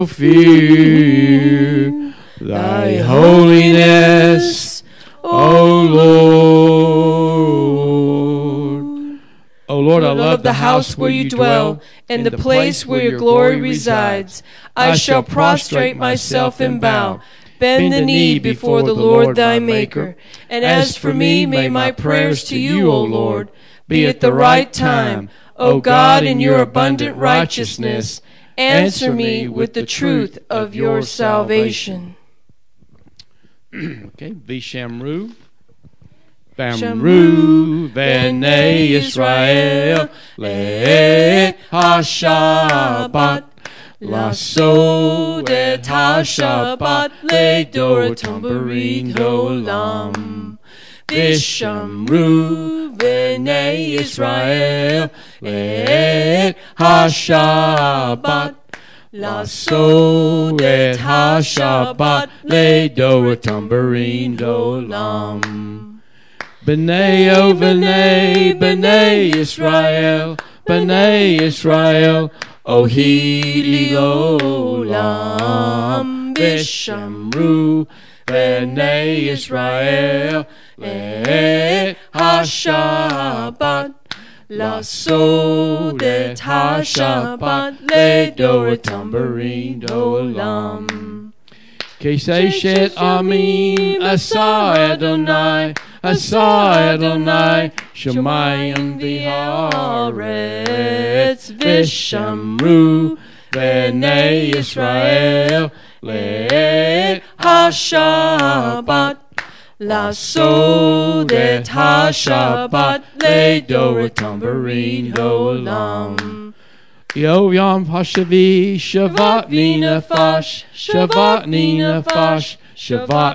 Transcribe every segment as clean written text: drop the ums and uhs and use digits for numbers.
fear thy holiness, O Lord. O Lord, I love the house where you dwell, and the place where your glory resides. I shall prostrate myself and bow, bend the knee before the Lord thy Maker. And as for me, may my prayers to you, O Lord, be at the right time. O God, in your abundant righteousness, answer me with the truth of your salvation. Okay, Vishamru. Shamru, Bnei Yisrael, Le'et HaShabbat, Lasod et HaShabbat, Le'dor tambourine olam. Vishamru, Bnei Yisrael, Le'et HaShabbat, Lasod et HaShabbat, Le'dor tambourine olam. B'nai o B'nai, B'nai Yisrael, B'nai Yisrael, Ohili olam. Vishamru, B'nai Yisrael, Le'et HaShabbat, Lasod et HaShabbat, Le'dor tambourine olam. Keseshet Amin, Asa Adonai, Asa Adonai, Shemayim v'haaretz, Vishamru, B'nei Yisrael, Le'et HaShabbat, Lasod et HaShabbat, Le'dor tambourine olam. Yo Yom HaShavi, Shavat Ninafash, Shavat Ninafash, Shavat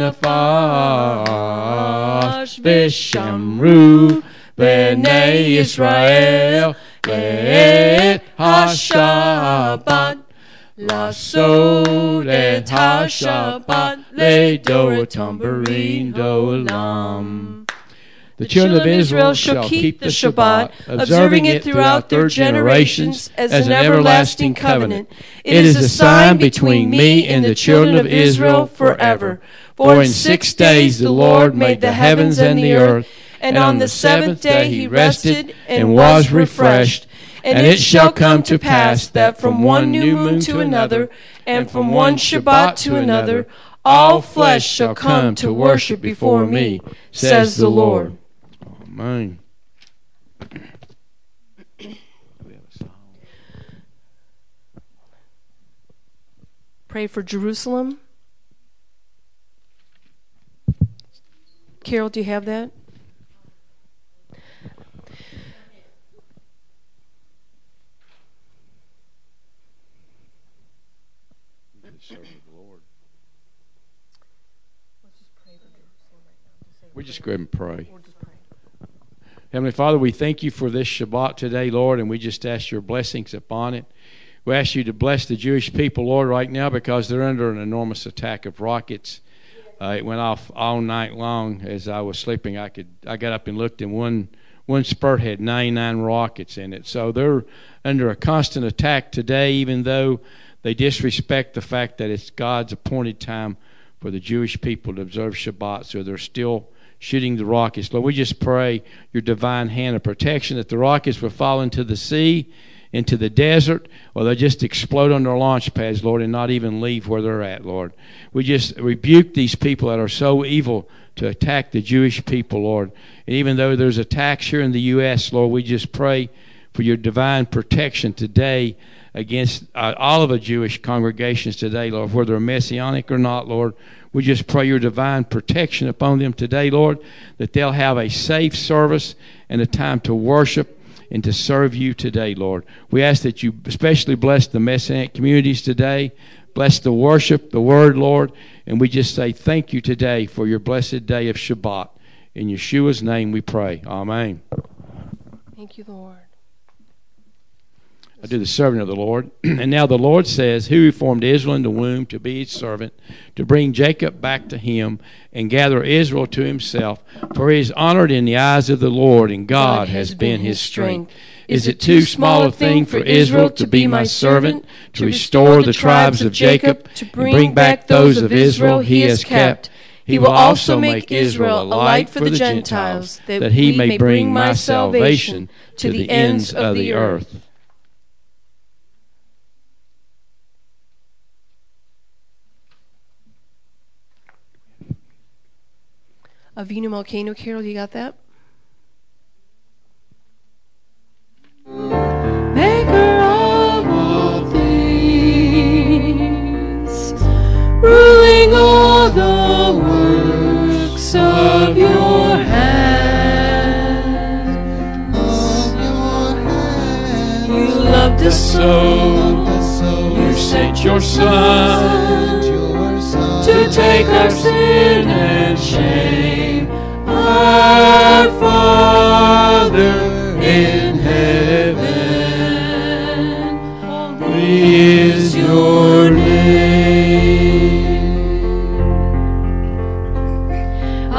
Ninafash, Vishamru, B'nei Yisrael, Le'et HaShabbat, Lasod et HaShabbat, Le'dor tambourine olam. The children of Israel shall keep the Shabbat, observing it throughout their generations as an everlasting covenant. It is a sign between me and the children of Israel forever. For in 6 days the Lord made the heavens and the earth, and on the 7th day he rested and was refreshed. And it shall come to pass that from one new moon to another, and from one Shabbat to another, all flesh shall come to worship before me, says the Lord. Amen. Pray for Jerusalem. Carol, do you have that? We just go ahead and pray. Heavenly Father, we thank you for this Shabbat today, Lord, and we just ask your blessings upon it. We ask you to bless the Jewish people, Lord, right now because they're under an enormous attack of rockets. It went off all night long as I was sleeping. I got up and looked, and one spurt had 99 rockets in it. So they're under a constant attack today, even though they disrespect the fact that it's God's appointed time for the Jewish people to observe Shabbat. So they're still shooting the rockets. Lord, we just pray your divine hand of protection, that the rockets will fall into the sea, into the desert, or they'll just explode on their launch pads, Lord, and not even leave where they're at, Lord. We just rebuke these people that are so evil to attack the Jewish people, Lord. And even though there's attacks here in the U.S., Lord, we just pray for your divine protection today against all of the Jewish congregations today, Lord, whether they're Messianic or not, Lord. We just pray your divine protection upon them today, Lord, that they'll have a safe service and a time to worship and to serve you today, Lord. We ask that you especially bless the Messianic communities today, bless the worship, the word, Lord, and we just say thank you today for your blessed day of Shabbat. In Yeshua's name we pray. Amen. Thank you, Lord. I do the servant of the Lord. And now the Lord says, who formed Israel in the womb to be his servant, to bring Jacob back to him, and gather Israel to himself. For he is honored in the eyes of the Lord, and God has been his strength. Is it too small a thing for Israel to be my servant, to restore the tribes of Jacob, to bring back those of Israel he has kept? He will also make Israel a light for the Gentiles, that he may bring my salvation to the ends of the earth. Avinu Malkeinu, Carol, you got that? Maker of all things, ruling all the works of your hand. You loved us so, you sent your Son to take our sin and shame. Our Father in heaven, holy is your name.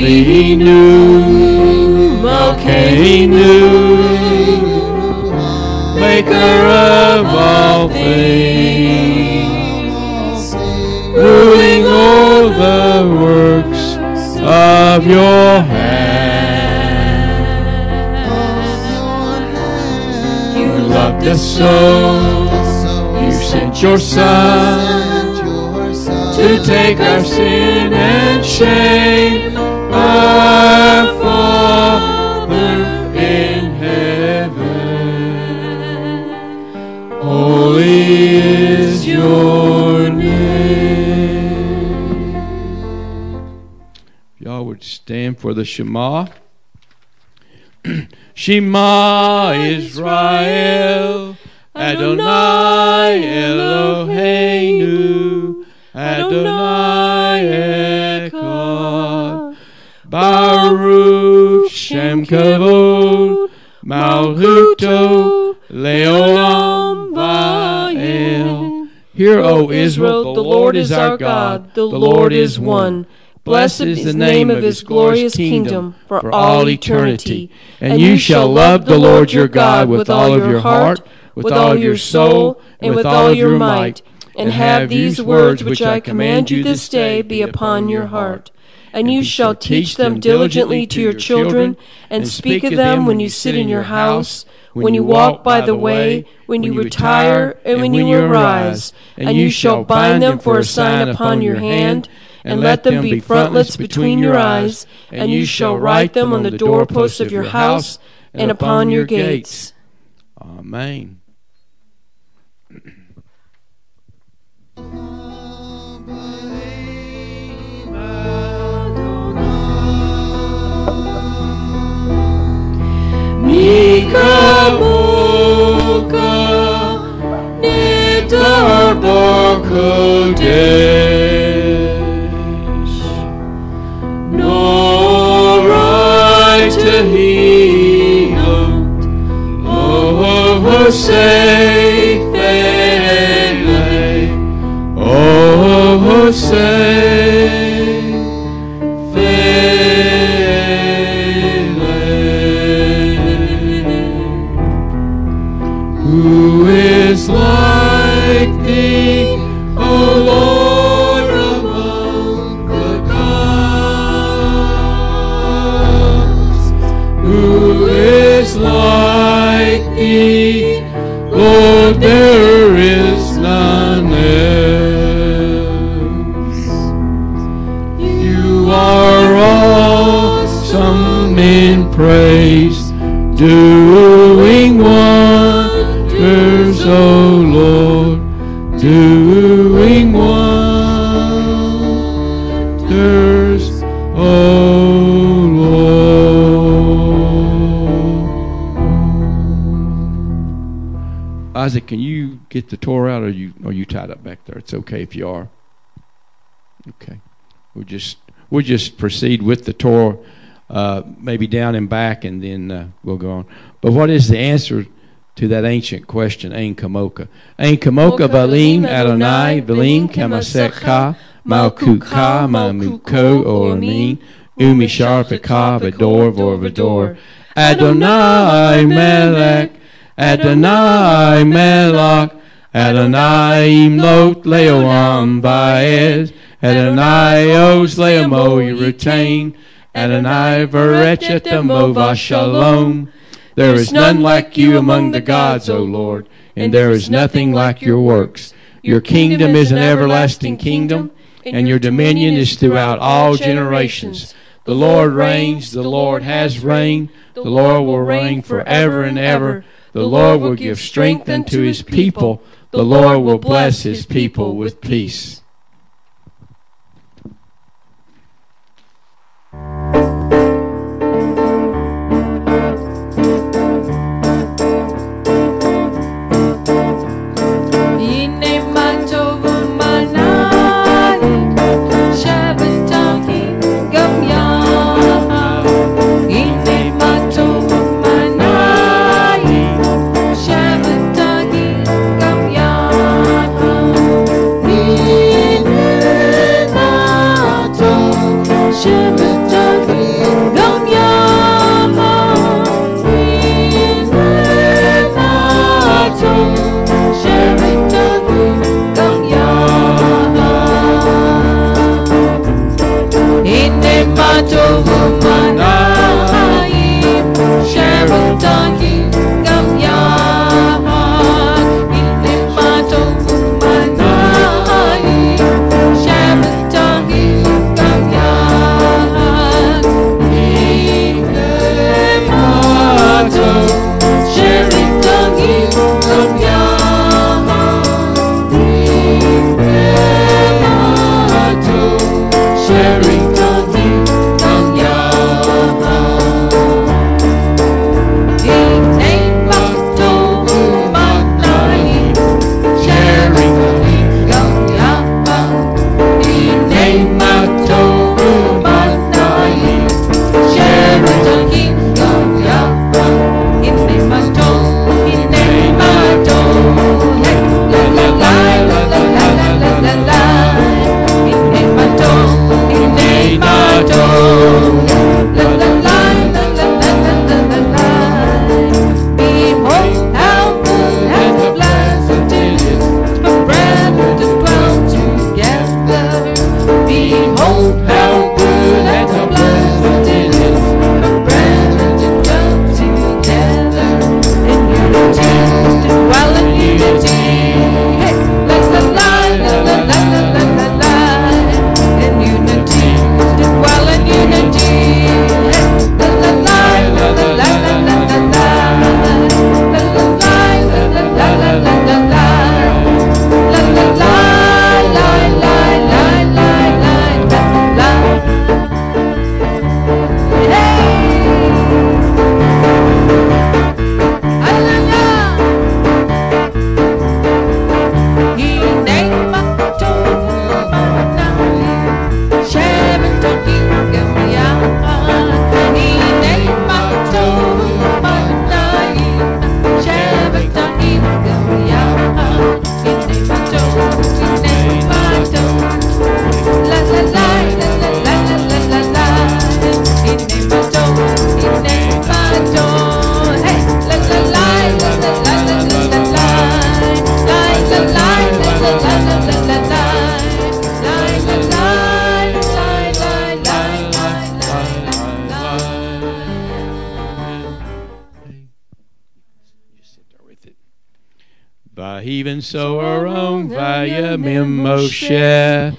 Avinu Malkeinu, maker of all things, ruling all the works of your hand. You loved us so, you sent your Son to take our sin and shame. Our Father in heaven, holy is your name. Y'all would stand for the Shema. Shema Israel, Adonai Eloheinu, Adonai Echad, Baruch Shem Kavod, Malchuto Leolam Va'el. Hear, O Israel, the Lord is our God, the Lord is one. Blessed is the name of his glorious kingdom for all eternity. And you shall love the Lord your God with all of your heart, with all your soul, and with all your might. And have these words which I command you this day be upon your heart. And you shall teach them diligently to your children, and speak of them when you sit in your house, when you walk by the way, when you retire, and when you arise. And you shall bind them for a sign upon your hand, and let them be frontlets between your eyes, and you shall write them on the doorposts of your house and upon your gates. Amen. Who is like thee, O Lord, among the gods? Who is like thee, Lord, there is none else. You are awesome in praise, doing wonders, O Lord, doing wonders, O Lord. Isaac, can you get the Torah out, or are you tied up back there? It's okay if you are. Okay, we'll just proceed with the Torah, maybe down and back, and then we'll go on. But what is the answer to that ancient question, Ein Kamoka? Ein Kamoka Valim Adonai Valim Kamasekha Malkuka Mamuko Oramin Umishar Pekah Vador Vor Vador Adonai Melech Adonai Melech, Adonai Imlot Leolam Baez, Adonai Oz Leamo Yerutain, Adonai Varechet Amova Shalom. There is none like you among the gods, O Lord, and there is nothing like your works. Your kingdom is an everlasting kingdom, and your dominion is throughout all generations. The Lord reigns, the Lord has reigned, the Lord will reign forever and ever. The Lord will give strength unto his people. The Lord will bless his people with peace. Even so aron via Mimoshe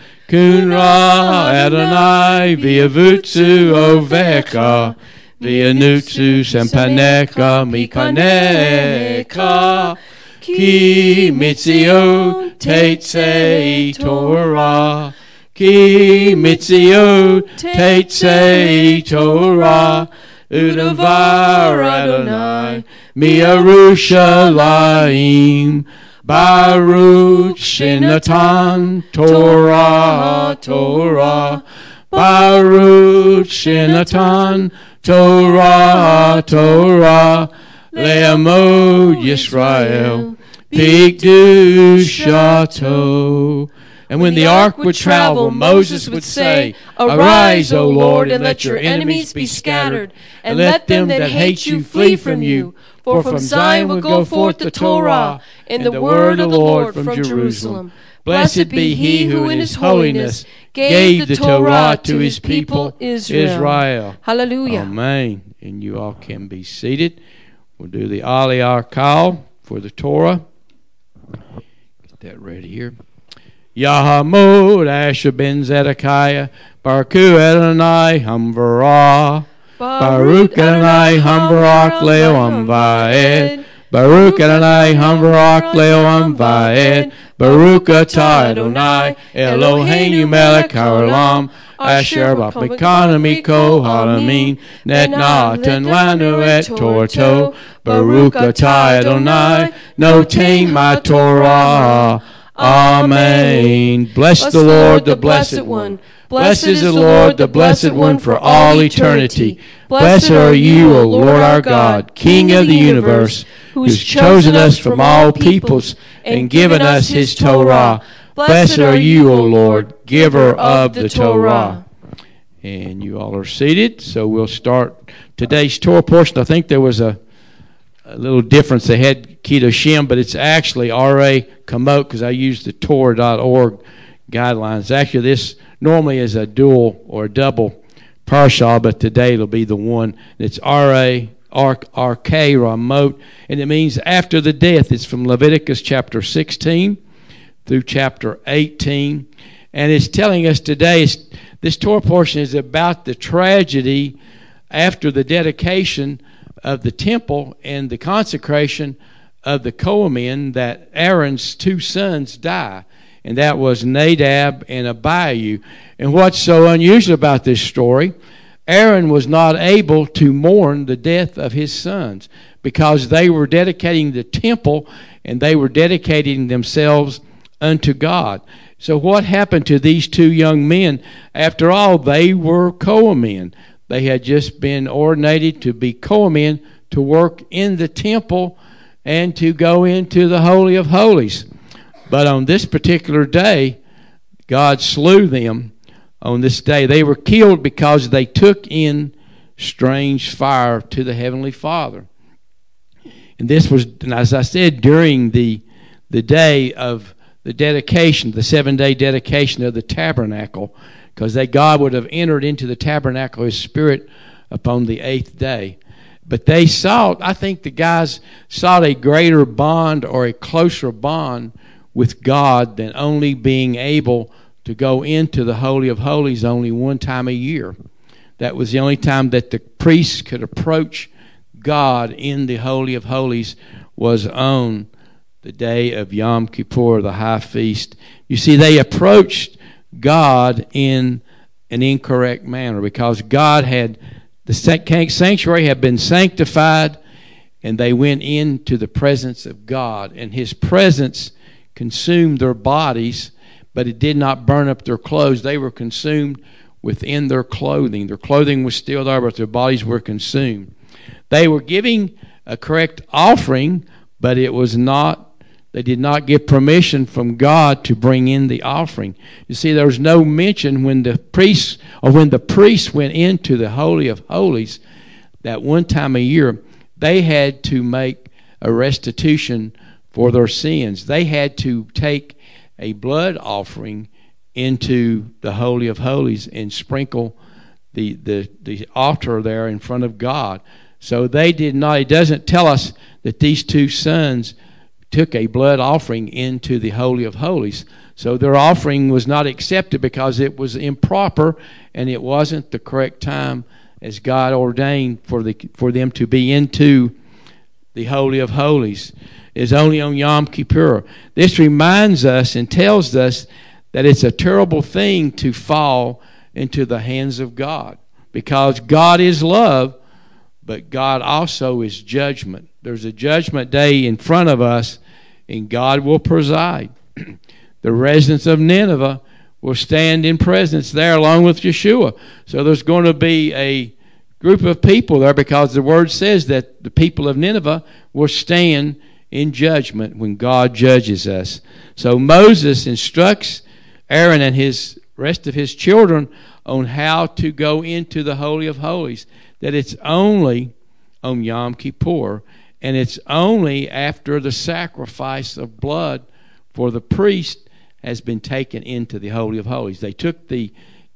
Kunra Adonai via Vutsu Oveka via Nutsu Sempaneka Mikaneka Ki Mitzio Teitse Torah Ki Mitzio Teitse Torah Udavar Adonai Miarushalayim Baruch Shinatan Torah Torah Baruch Shinatan Torah Torah Le'amod Yisrael du château. And when the ark would travel, Moses would say, Arise, O Lord, and let your enemies be scattered, and let them that hate you flee from you. For from Zion will go forth the Torah, and the word of the Lord from Jerusalem. Blessed be he who in his holiness gave the Torah to his people Israel. Hallelujah. Amen. And you all can be seated. We'll do the Aliyah call for the Torah. Get that ready here. Yahamud Asher ben Zedekiah, Baruchu Adonai Hamvarah, Baruch Adonai Hamvarach Leolam Vaed, Baruch Adonai Hamvarach Leolam Vaed, Baruch Atah Adonai Eloheinu melech haolam, Asher b'mekanu miko halamin, netnatan lanu et torto, Baruch Atah Adonai notain ma Torah. Amen. Bless the Lord, the Blessed One. Blessed is the Lord, the Blessed One, for all eternity. Blessed are you, O Lord our God, King of the universe, who's chosen us from all peoples and given us his Torah. Blessed are you, O Lord, giver of the Torah. And you all are seated, so we'll start today's Torah portion. I think there was a little difference. They had Kedoshim, but it's actually R.A. Kamot, because I used the Torah.org guidelines. Actually, this normally is a dual or a double parsha, but today it'll be the one. It's R.A. R.K. Ramot, and it means after the death. It's from Leviticus chapter 16 through chapter 18. And it's telling us today, this Torah portion is about the tragedy after the dedication of the temple and the consecration of the Kohanim, that Aaron's two sons die, and that was Nadab and Abihu. And what's so unusual about this story, Aaron was not able to mourn the death of his sons because they were dedicating the temple and they were dedicating themselves unto God. So what happened to these two young men? After all, they were Kohanim. They had just been ordinated to be Kohanim, to work in the temple and to go into the Holy of Holies. But on this particular day, God slew them on this day. They were killed because they took in strange fire to the Heavenly Father. And this was, as I said, during the day of the dedication, the 7-day dedication of the tabernacle, because God would have entered into the tabernacle of his Spirit upon the 8th day. But they sought, I think the guys sought a greater bond or a closer bond with God than only being able to go into the Holy of Holies only one time a year. That was the only time that the priests could approach God in the Holy of Holies, was on the day of Yom Kippur, the high feast. You see, they approached God in an incorrect manner because God had, the sanctuary had been sanctified, and they went into the presence of God, and his presence consumed their bodies, but it did not burn up their clothes. They were consumed within their clothing. Their clothing was still there, but their bodies were consumed. They were giving a correct offering, but it was not, they did not get permission from God to bring in the offering. You see, there was no mention when the priests went into the Holy of Holies that one time a year, they had to make a restitution for their sins. They had to take a blood offering into the Holy of Holies and sprinkle the altar there in front of God. So they did not, it doesn't tell us that these two sons took a blood offering into the Holy of Holies. So their offering was not accepted because it was improper and it wasn't the correct time as God ordained for them to be into the Holy of Holies. Is only on Yom Kippur. This reminds us and tells us that it's a terrible thing to fall into the hands of God, because God is love, but God also is judgment. There's a judgment day in front of us, and God will preside. The residents of Nineveh will stand in presence there along with Yeshua. So there's going to be a group of people there, because the word says that the people of Nineveh will stand in judgment when God judges us. So Moses instructs Aaron and his rest of his children on how to go into the Holy of Holies, that it's only on Yom Kippur, and it's only after the sacrifice of blood for the priest has been taken into the Holy of Holies. They took the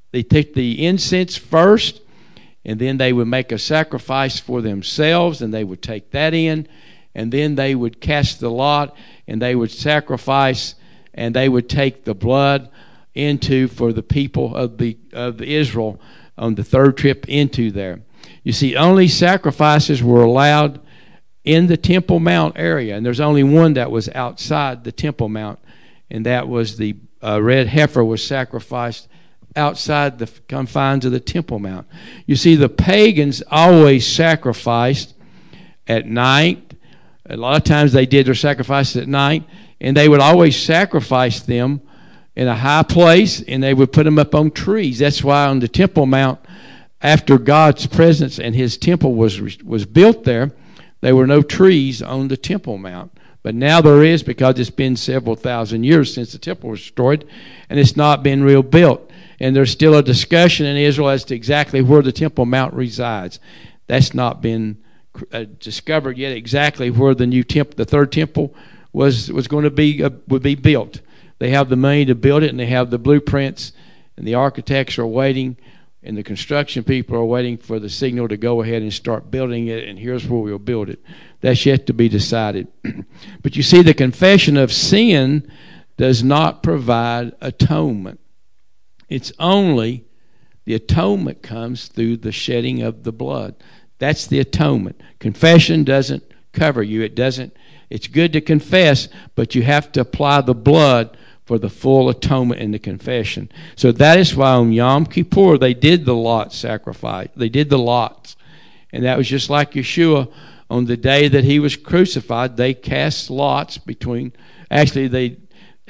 incense first, and then they would make a sacrifice for themselves, and they would take that in, and then they would cast the lot, and they would sacrifice, and they would take the blood into for the people of Israel on the third trip into there. You see, only sacrifices were allowed in the Temple Mount area, and there's only one that was outside the Temple Mount, and that was the red heifer was sacrificed outside the confines of the Temple Mount. You see, the pagans always sacrificed at night. A lot of times they did their sacrifices at night, and they would always sacrifice them in a high place, and they would put them up on trees. That's why on the Temple Mount, after God's presence and his temple was built there were no trees on the Temple Mount. But now there is, because it's been several thousand years since the temple was destroyed, and it's not been rebuilt. And there's still a discussion in Israel as to exactly where the Temple Mount resides. That's not been discovered yet, exactly where the new temple, the third temple, was going to be would be built. They have the money to build it, and they have the blueprints, and the architects are waiting, and the construction people are waiting for the signal to go ahead and start building it, and here's where we'll build it. That's yet to be decided. But you see, the confession of sin does not provide atonement. It's only the atonement comes through the shedding of the blood. That's the atonement. Confession doesn't cover you. It doesn't. It's good to confess, but you have to apply the blood for the full atonement in the confession. So that is why on Yom Kippur they did the lot sacrifice. They did the lots. And that was just like Yeshua on the day that he was crucified. They cast lots between. When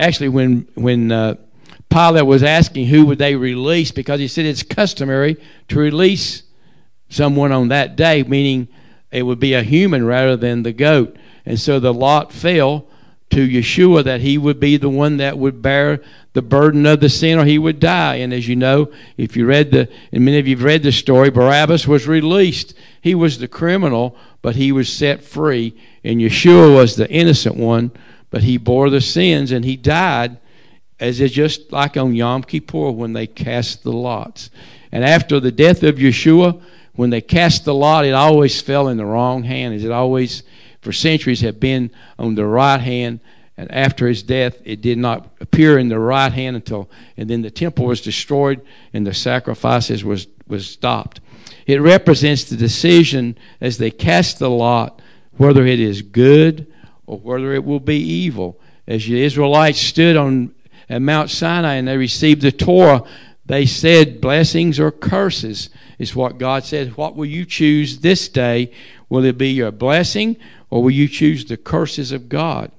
Pilate was asking who would they release, because he said it's customary to release someone on that day, meaning it would be a human rather than the goat. And so the lot fell to Yeshua that he would be the one that would bear the burden of the sin, or he would die. And as you know, if you read and many of you have read the story, Barabbas was released. He was the criminal, but he was set free. And Yeshua was the innocent one, but he bore the sins, and he died, as it's just like on Yom Kippur when they cast the lots. And after the death of Yeshua, when they cast the lot, it always fell in the wrong hand, as it always for centuries have been on the right hand, and after his death it did not appear in the right hand and then the temple was destroyed and the sacrifices was stopped. It represents the decision as they cast the lot whether it is good or whether it will be evil. As the Israelites stood at Mount Sinai and they received the Torah, they said blessings or curses is what God said. What will you choose this day? Will it be your blessing, or will you choose the curses of God?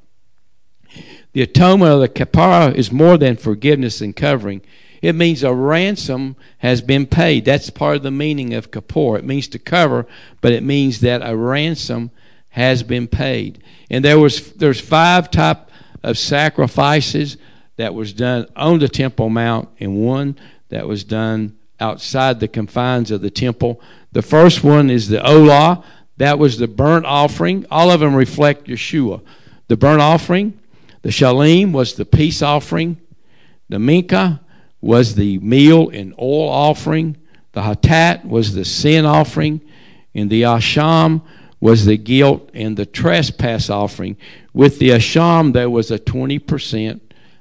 The atonement of the kapara is more than forgiveness and covering. It means a ransom has been paid. That's part of the meaning of kippur. It means to cover, but it means that a ransom has been paid. And there's 5 types of sacrifices that was done on the Temple Mount, and one that was done outside the confines of the temple. The first one is the olah. That was the burnt offering. All of them reflect Yeshua. The burnt offering. The shalim was the peace offering. The mincha was the meal and oil offering. The hatat was the sin offering. And the asham was the guilt and the trespass offering. With the asham, there was a 20%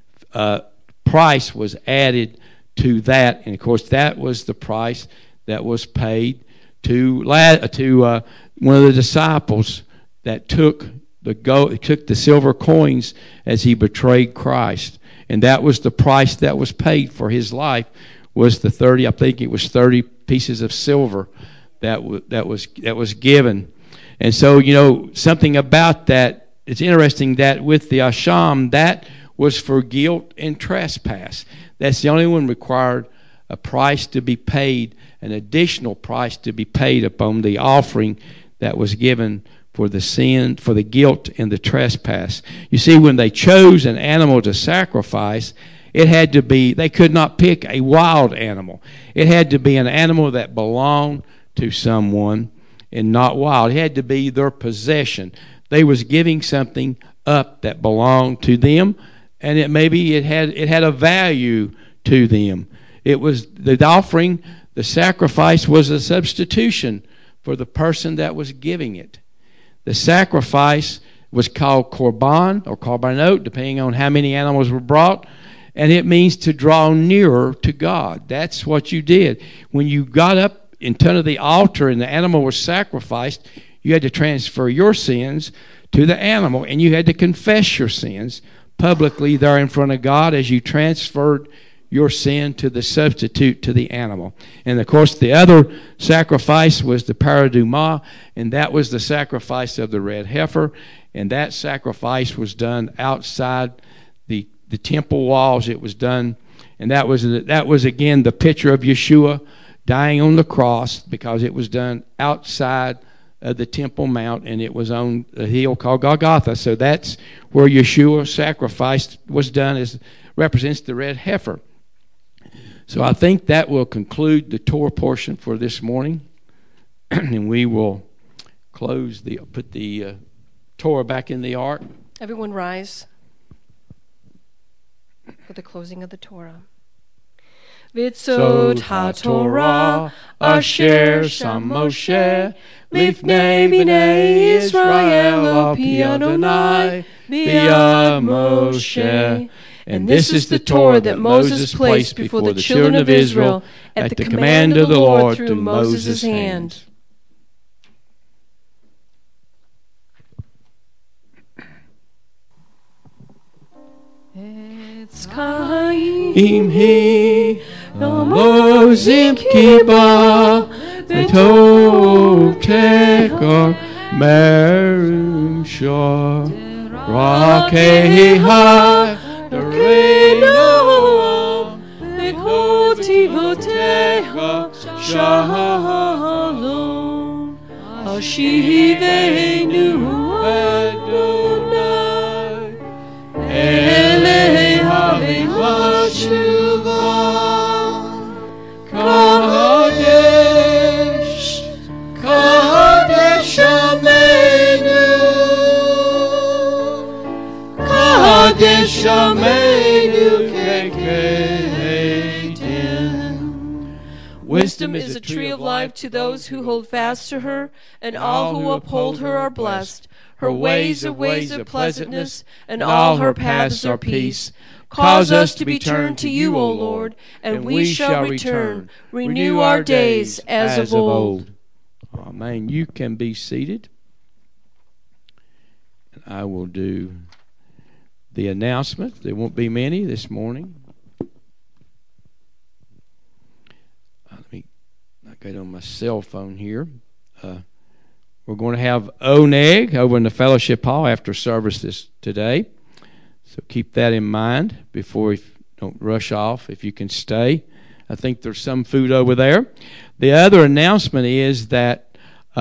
price was added to that. And, of course, that was the price that was paid to one of the disciples that took the silver coins as he betrayed Christ, and that was the price that was paid for his life. Was the 30 pieces of silver that was given. And so something about that. It's interesting that with the asham, that was for guilt and trespass. That's the only one required a price to be paid, an additional price to be paid upon the offering that was given for the sin, for the guilt and the trespass. You see, when they chose an animal to sacrifice, it had to be, they could not pick a wild animal. It had to be an animal that belonged to someone and not wild. It had to be their possession. They was giving something up that belonged to them, and it had a value to them. It was the offering, the sacrifice was a substitution for the person that was giving it. The sacrifice was called korban or korbanot, depending on how many animals were brought, and it means to draw nearer to God. That's what you did. When you got up in front of the altar and the animal was sacrificed, you had to transfer your sins to the animal, and you had to confess your sins publicly there in front of God as you transferred your sin to the substitute, to the animal. And of course the other sacrifice was the paraduma, and that was the sacrifice of the red heifer, and that sacrifice was done outside the temple walls. It was done, and that was again the picture of Yeshua dying on the cross, because it was done outside of the Temple Mount, and it was on a hill called Golgotha. So that's where Yeshua's sacrifice was done, represents the red heifer. So I think that will conclude the Torah portion for this morning, and we will put the Torah back in the ark. Everyone rise for the closing of the Torah. Vitzot HaTorah Asher Sham Moshe Lifnei Bnei Israel Al Pi Adonai B'Yad Moshe. And this is the Torah that Moses placed before the children of Israel at the command of the Lord through Moses' hand. Etz Chaim Hi Lozim Kiba Vetov Tekar Merim Shor Rakei Hai Reino Bekotivotecha Shalom Ashivenu Adonai Eleha Vashuva Kadesh Kadesh Amenu Kadesh Amenu Keketin. Wisdom is a tree of life to those who hold fast to her, and all who uphold her are blessed. Her ways are ways of pleasantness, and all her paths are peace. Cause us to be turned to you, O Lord, and we shall return. Renew our days as of old. Amen. You can be seated. And I will do the announcement. There won't be many this morning. Let me get on my cell phone here. We're going to have Oneg over in the fellowship hall after service today. So keep that in mind before you don't rush off. If you can stay, I think there's some food over there. The other announcement is that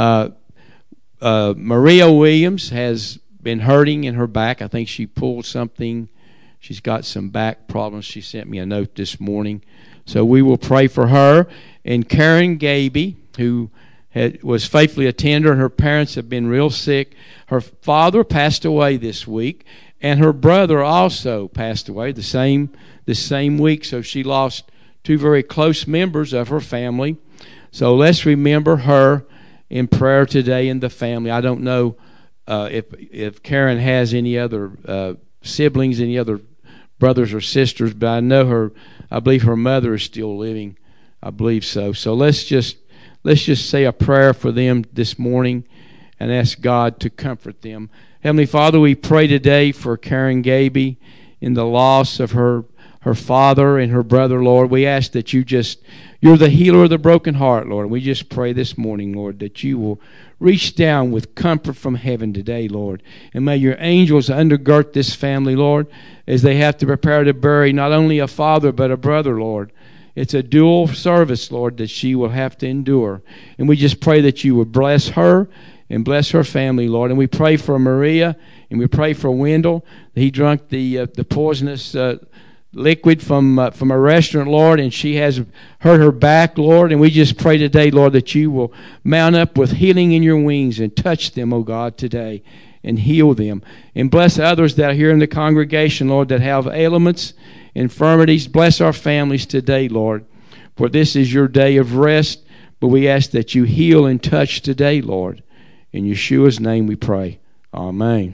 Maria Williams has been hurting in her back. I think she pulled something. She's got some back problems. She sent me a note this morning. So we will pray for her. And Karen Gaby, who was faithfully a tender, and her parents have been real sick. Her father passed away this week, and her brother also passed away the same week. So she lost two very close members of her family. So let's remember her in prayer today in the family. I don't know if Karen has any other siblings, any other brothers or sisters, but I believe her mother is still living. I believe so. So let's just say a prayer for them this morning and ask God to comfort them. Heavenly Father, we pray today for Karen Gaby in the loss of her father and her brother, Lord. We ask that you're the healer of the broken heart, Lord. And we just pray this morning, Lord, that you will reach down with comfort from heaven today, Lord. And may your angels undergird this family, Lord, as they have to prepare to bury not only a father but a brother, Lord. It's a dual service, Lord, that she will have to endure. And we just pray that you would bless her and bless her family, Lord. And we pray for Maria, and we pray for Wendell. He drank the poisonous liquid from a restaurant, Lord, and she has hurt her back, Lord. And we just pray today, Lord, that you will mount up with healing in your wings and touch them, oh God, today, and heal them. And bless others that are here in the congregation, Lord, that have ailments, infirmities. Bless our families today, Lord, for this is your day of rest. But we ask that you heal and touch today, Lord. In Yeshua's name we pray. Amen.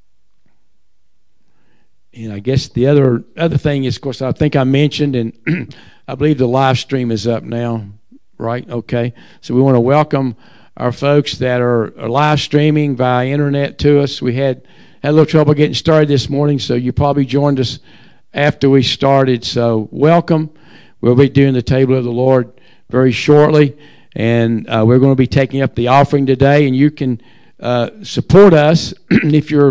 And I guess the other thing is, of course, I think I mentioned, and I believe the live stream is up now, right? Okay. So we want to welcome our folks that are live streaming via internet to us. We had a little trouble getting started this morning, so you probably joined us after we started. So welcome. We'll be doing the table of the Lord very shortly, and we're going to be taking up the offering today, and you can support us if you're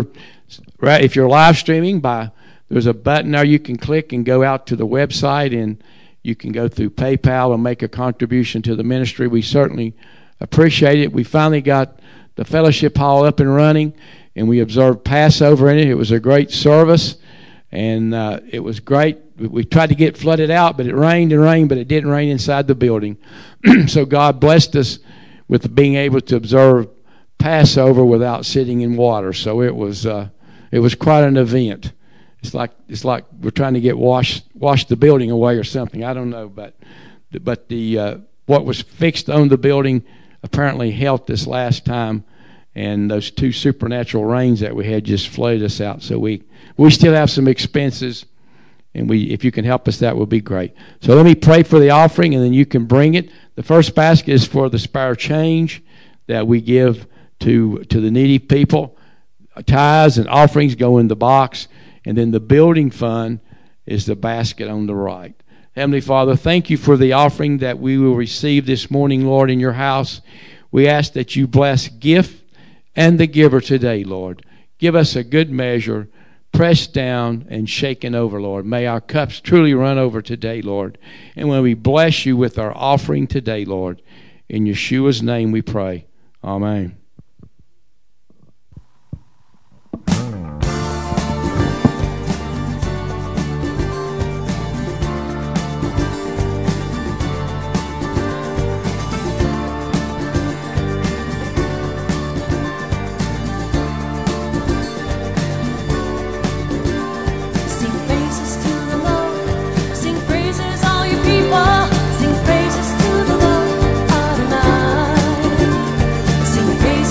live streaming. There's a button there you can click and go out to the website, and you can go through PayPal and make a contribution to the ministry. We certainly appreciate it. We finally got the fellowship hall up and running, and we observed Passover in it. It was a great service, and it was great. We tried to get flooded out, but it rained and rained, but it didn't rain inside the building. So God blessed us with being able to observe Passover without sitting in water. So it was quite an event. It's like we're trying to get wash the building away or something. I don't know, but the what was fixed on the building apparently helped this last time, and those 2 supernatural rains that we had just flooded us out. So we still have some expenses, and if you can help us, that would be great. So let me pray for the offering, and then you can bring it. The first basket is for the spare change that we give to the needy people. Tithes and offerings go in the box. And then the building fund is the basket on the right. Heavenly Father, thank you for the offering that we will receive this morning, Lord, in your house. We ask that you bless gift and the giver today, Lord. Give us a good measure, pressed down and shaken over, Lord. May our cups truly run over today, Lord. And when we bless you with our offering today, Lord, in Yeshua's name we pray. Amen. Sing praises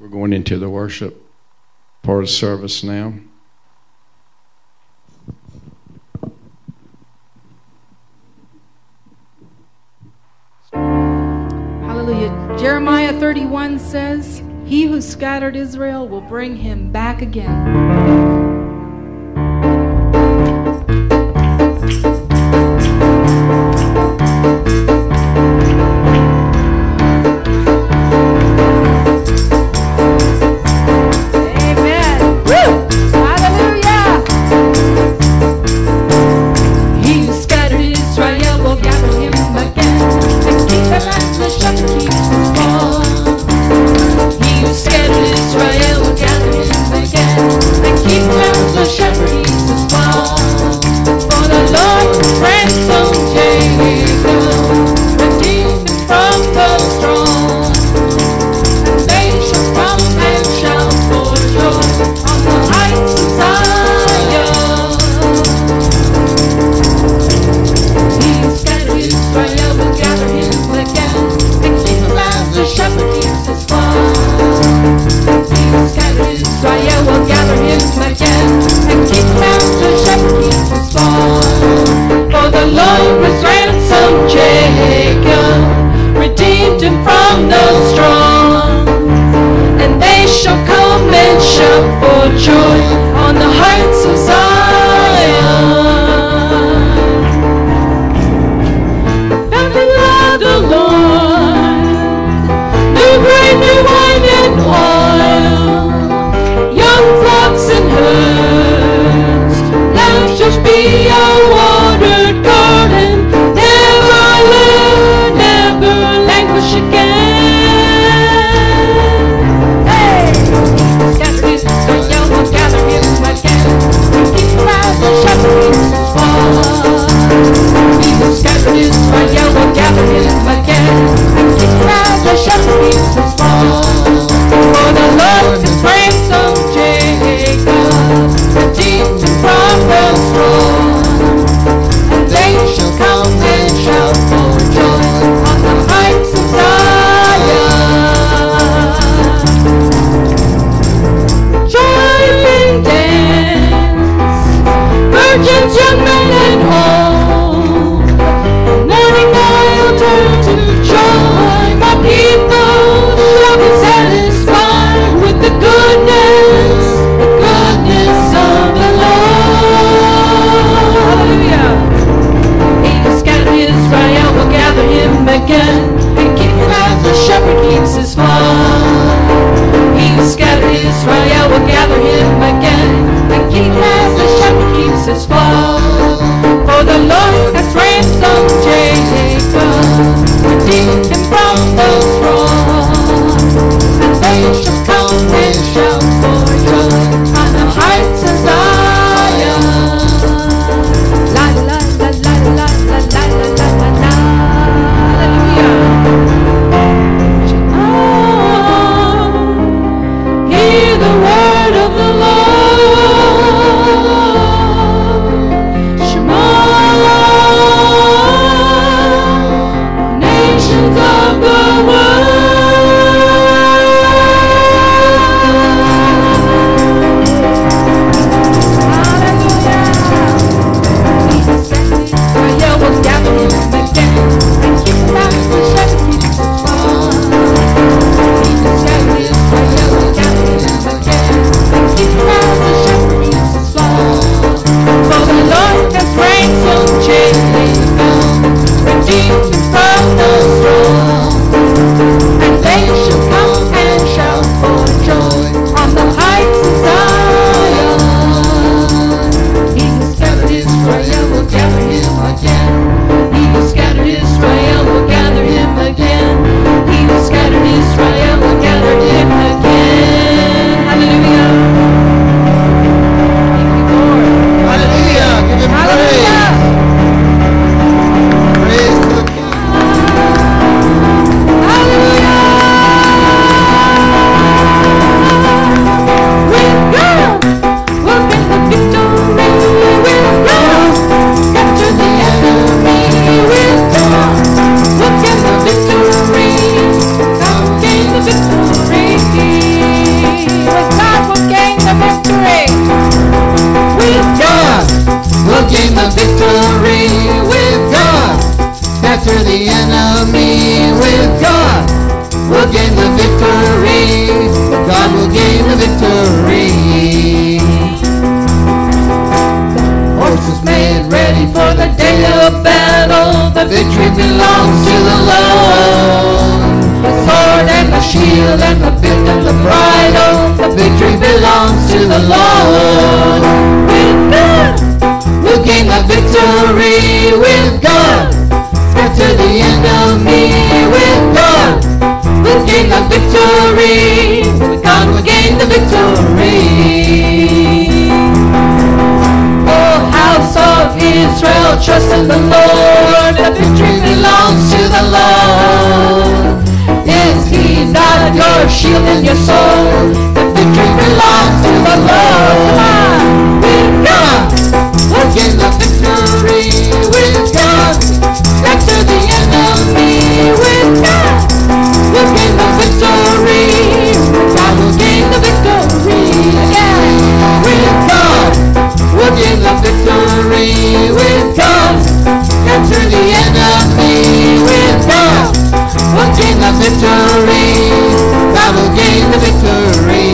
We're going into the worship part of the service now. Hallelujah. Jeremiah 31 says, "He who scattered Israel will bring him back again." Keep victory. Horses made ready for the day of battle. The victory belongs to the Lord. The sword and the shield and the bit and the bridle. The victory belongs to the Lord. With God, we'll gain the victory. With God, scatter the enemy. With God, we'll gain the victory. With God, we'll gain the victory. Oh, house of Israel, trust in the Lord. The victory belongs to the Lord. Is he not your shield and your soul? The victory belongs to the Lord. Come on. With God, we'll gain the victory. With God, scatter the enemy. With God, we'll gain the victory. God will gain the victory. Yeah. With God, we'll gain the victory. With God, scatter the enemy. With God, we'll gain the victory. God will gain the victory.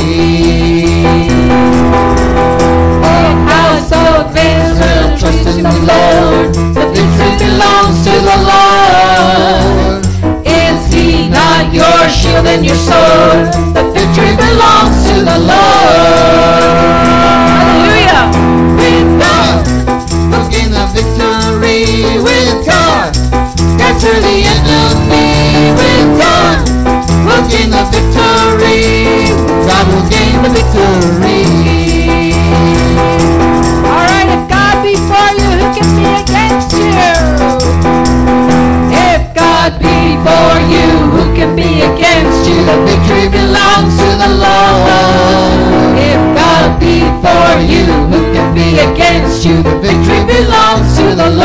Oh, house of Israel, trust in the Lord. The victory belongs to the Lord. Is he not your shield and your sword? The victory belongs to the Lord. Hallelujah. With God, we'll gain the victory. With God, scatter the enemy. With God, we'll gain the victory. God will gain the victory. All right, if God be for you, who can be against you? If God be for you, who can be against you? The victory belongs to the Lord. If God be for you, who can be against you? The victory belongs to the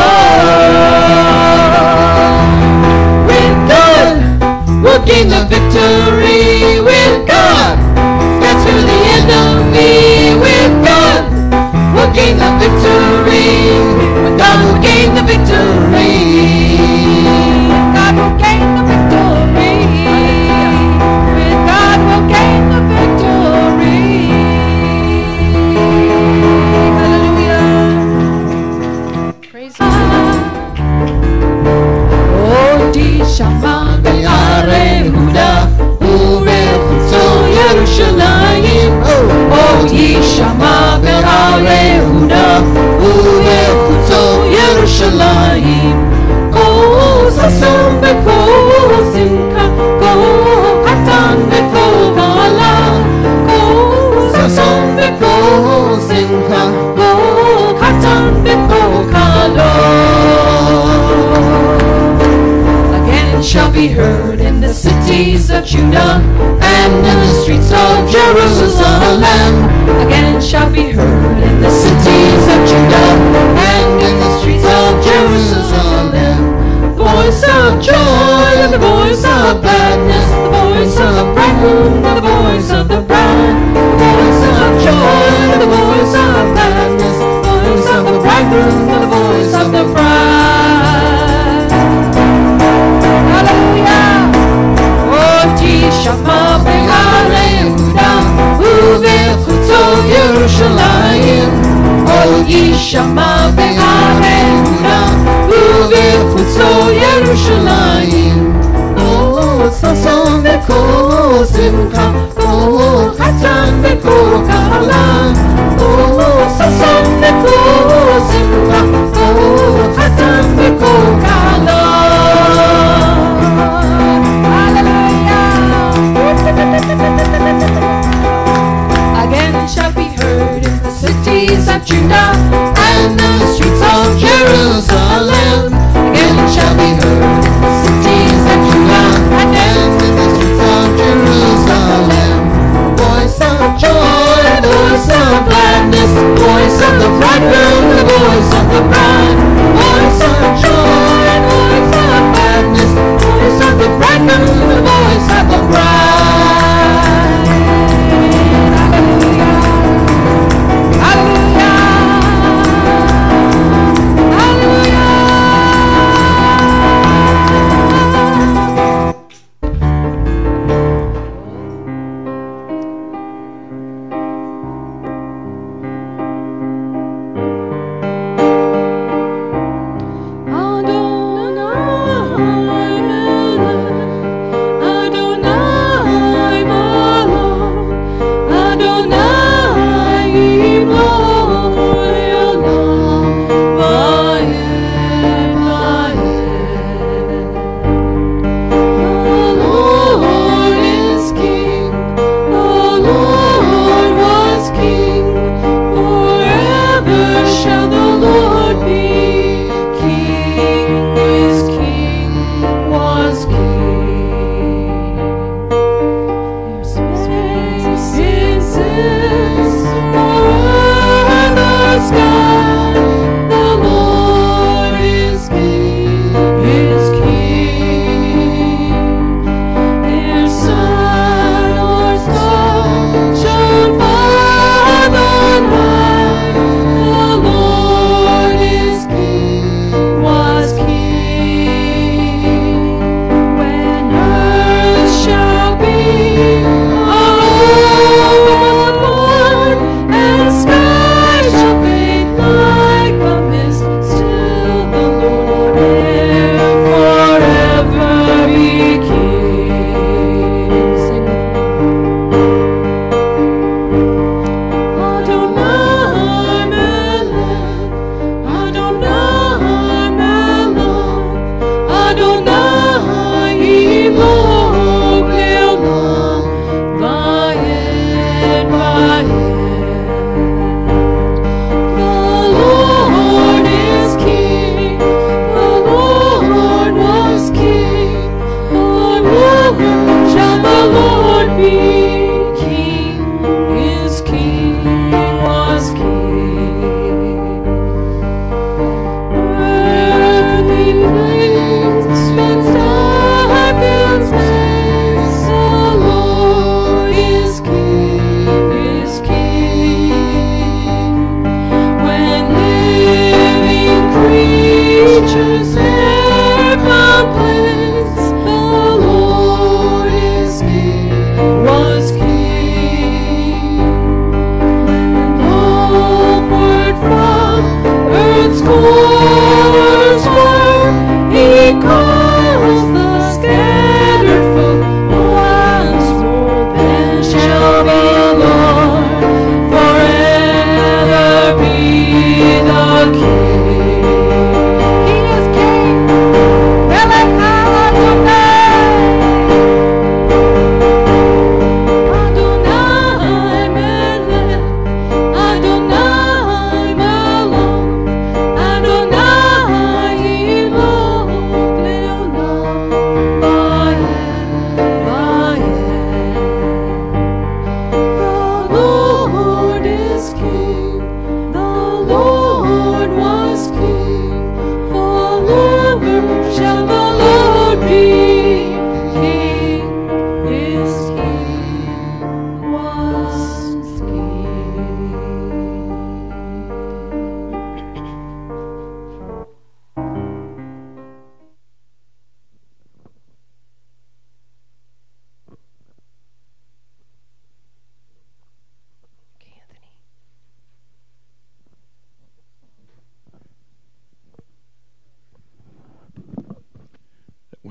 Lord. With God, we'll gain the victory. With God, scatter the enemy. With God, we'll gain the victory. God will gain the victory. God will gain the victory. With God will gain the victory. Hallelujah. Praise God. Oh, di Shama Be'are Huda, Urefuto Yerushalayim. Oh, di Shama Be'are Huda, Urefuto Yerushalayim. Oh, Sasom Beko Simcha, Ko Katan Beko Kala, Ko Sasom Beko Simcha, Ko Katan Beko Kala. Again it shall be heard in the cities of Judah and in the streets of Jerusalem. Again it shall be heard in the cities of Judah and in the streets of Jerusalem. The voice of joy and the voice of gladness, the voice of bridegroom and the voice of the bride. The voice of joy and the voice of gladness, the voice of the bridegroom and the voice of the bride. Hallelujah. Oh, Ti Shama Be'are Yehuda, Uvechuto Yerushalayim. Oh, Ti Shama Be'are Yehuda, Uvechuto Yerushalayim. Oh, Sason Beko Simcha, Oh, Chatan Beko Kala. Oh, Sason Beko Simcha, Oh, Chatan Beko Kala. Again it shall be heard in the cities of Judah and the streets of Jerusalem. Again it shall be heard in the cities of Judah and in the streets of Jerusalem. Voice of joy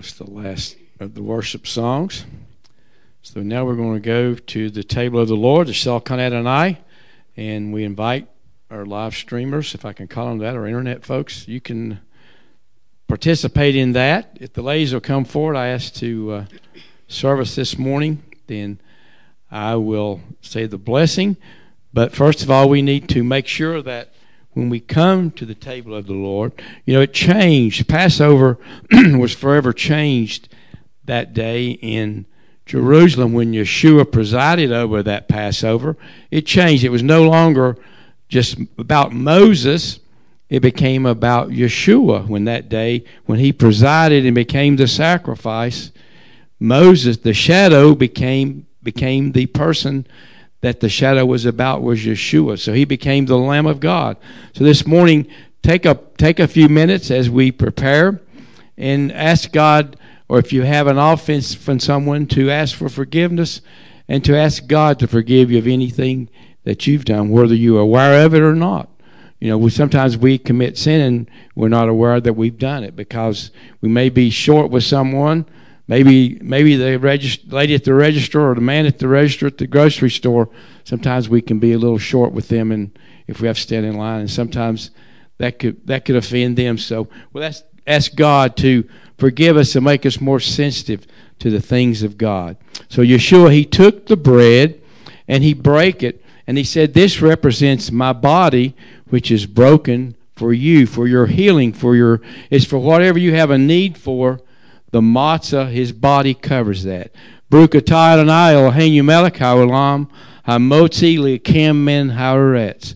was the last of the worship songs. So now we're going to go to the table of the Lord, the Shalkan Adonai, and we invite our live streamers, if I can call them that, or internet folks. You can participate in that. If the ladies will come forward, I ask to service this morning, then I will say the blessing. But first of all, we need to make sure that when we come to the table of the Lord, it changed. Passover was forever changed that day in Jerusalem when Yeshua presided over that Passover. It changed. It was no longer just about Moses. It became about Yeshua when that day, when he presided and became the sacrifice. Moses, the shadow, became the person that the shadow was about, was Yeshua. So he became the Lamb of God. So this morning, take a few minutes as we prepare and ask God, or if you have an offense from someone, to ask for forgiveness and to ask God to forgive you of anything that you've done, whether you're aware of it or not. Sometimes we commit sin and we're not aware that we've done it because we may be short with someone. Maybe the lady at the register or the man at the register at the grocery store, sometimes we can be a little short with them, and if we have to stand in line, and sometimes that could offend them. So let's ask God to forgive us and make us more sensitive to the things of God. So Yeshua, he took the bread and he broke it, and he said, "This represents my body, which is broken for you, for your healing, it's for whatever you have a need for." The matzah, his body covers that. Baruch atah Adonai Eloheinu melech haolam hamotzi le'kem min haaretz.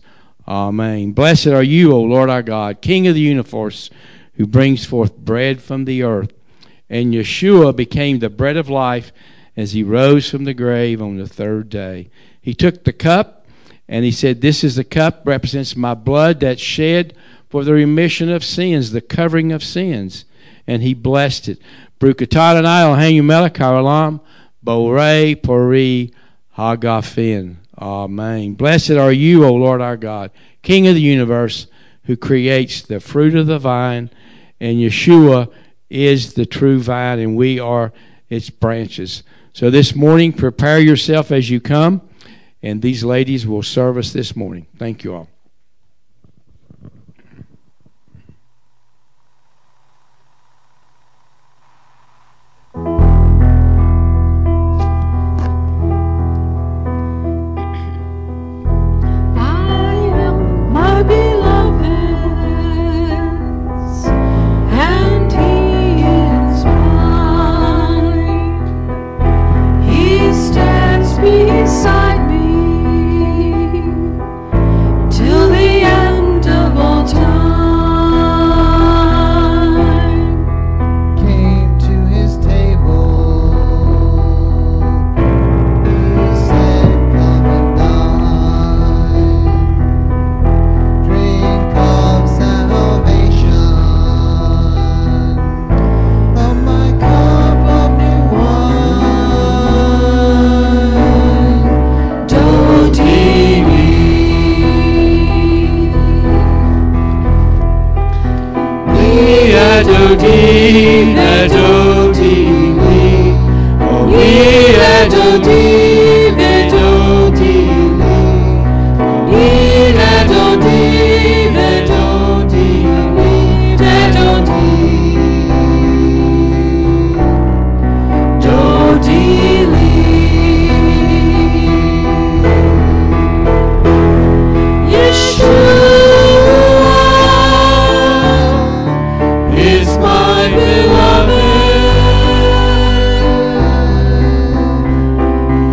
Amen. Blessed are you, O Lord our God, King of the universe, who brings forth bread from the earth. And Yeshua became the bread of life as he rose from the grave on the third day. He took the cup and he said, "This is the cup, represents my blood that's shed for the remission of sins, the covering of sins." And he blessed it. Baruch atah Adonai Eloheinu melech haolam borei pori hagafin. Amen. Blessed are you, O Lord our God, King of the universe, who creates the fruit of the vine. And Yeshua is the true vine, and we are its branches. So this morning, prepare yourself as you come, and these ladies will serve us this morning. Thank you all. Beside me till the end of all time. Came to his table, he said, "Come and dine, drink of salvation, of my cup of new wine." Dodini, Dodini, Dodini, oh we Dodini, Dodini, Dodini, Dodini, Dodini, Dodini. Yeshua is my beloved.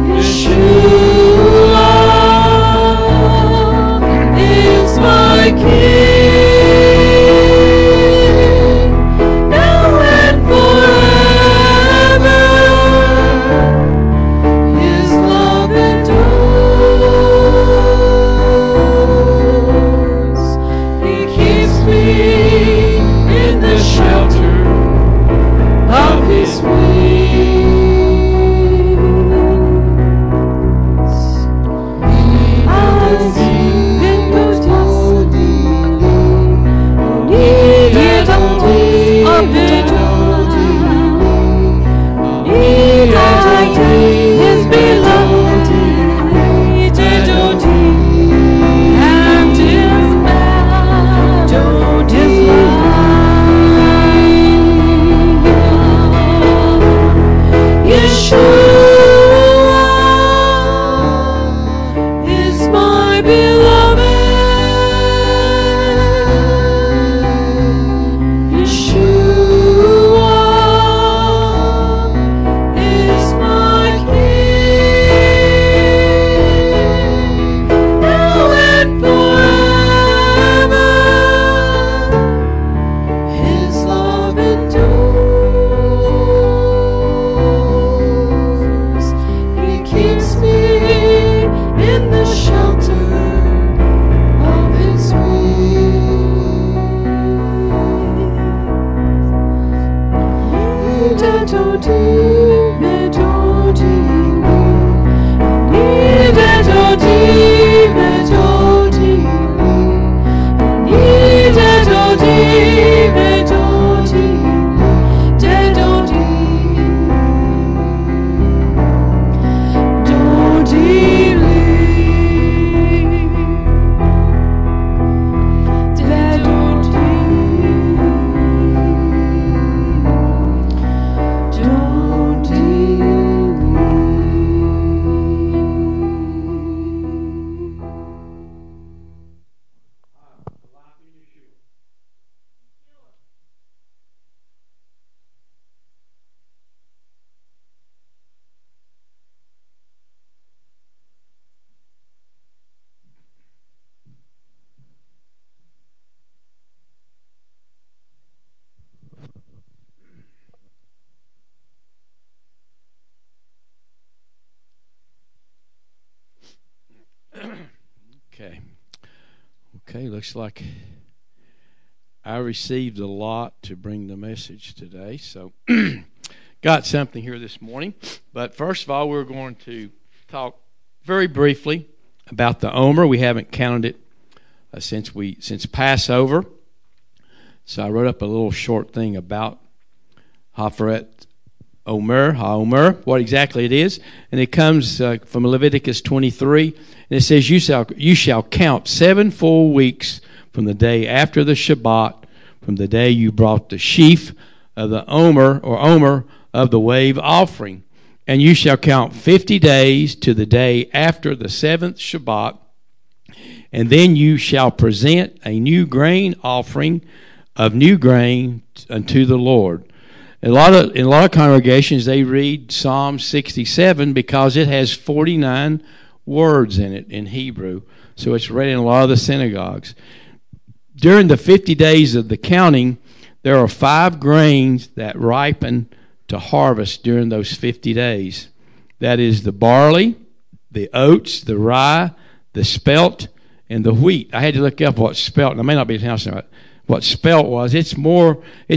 Okay, looks like I received a lot to bring the message today, so got something here this morning. But first of all, we're going to talk very briefly about the Omer. We haven't counted it since Passover, so I wrote up a little short thing about Haferet Omer, HaOmer, what exactly it is, and it comes from Leviticus 23. And it says, you shall count 7 full weeks from the day after the Shabbat, from the day you brought the sheaf of the Omer of the wave offering. And you shall count 50 days to the day after the 7th Shabbat. And then you shall present a new grain offering of new grain unto the Lord. In a lot of congregations, they read Psalm 67 because it has 49 words in it in Hebrew, so it's read in a lot of the synagogues. During the 50 days of the counting, there are 5 grains that ripen to harvest during those 50 days. That is the barley, the oats, the rye, the spelt, and the wheat. I had to look up what spelt, and I may not be pronouncing it, what spelt was. It's more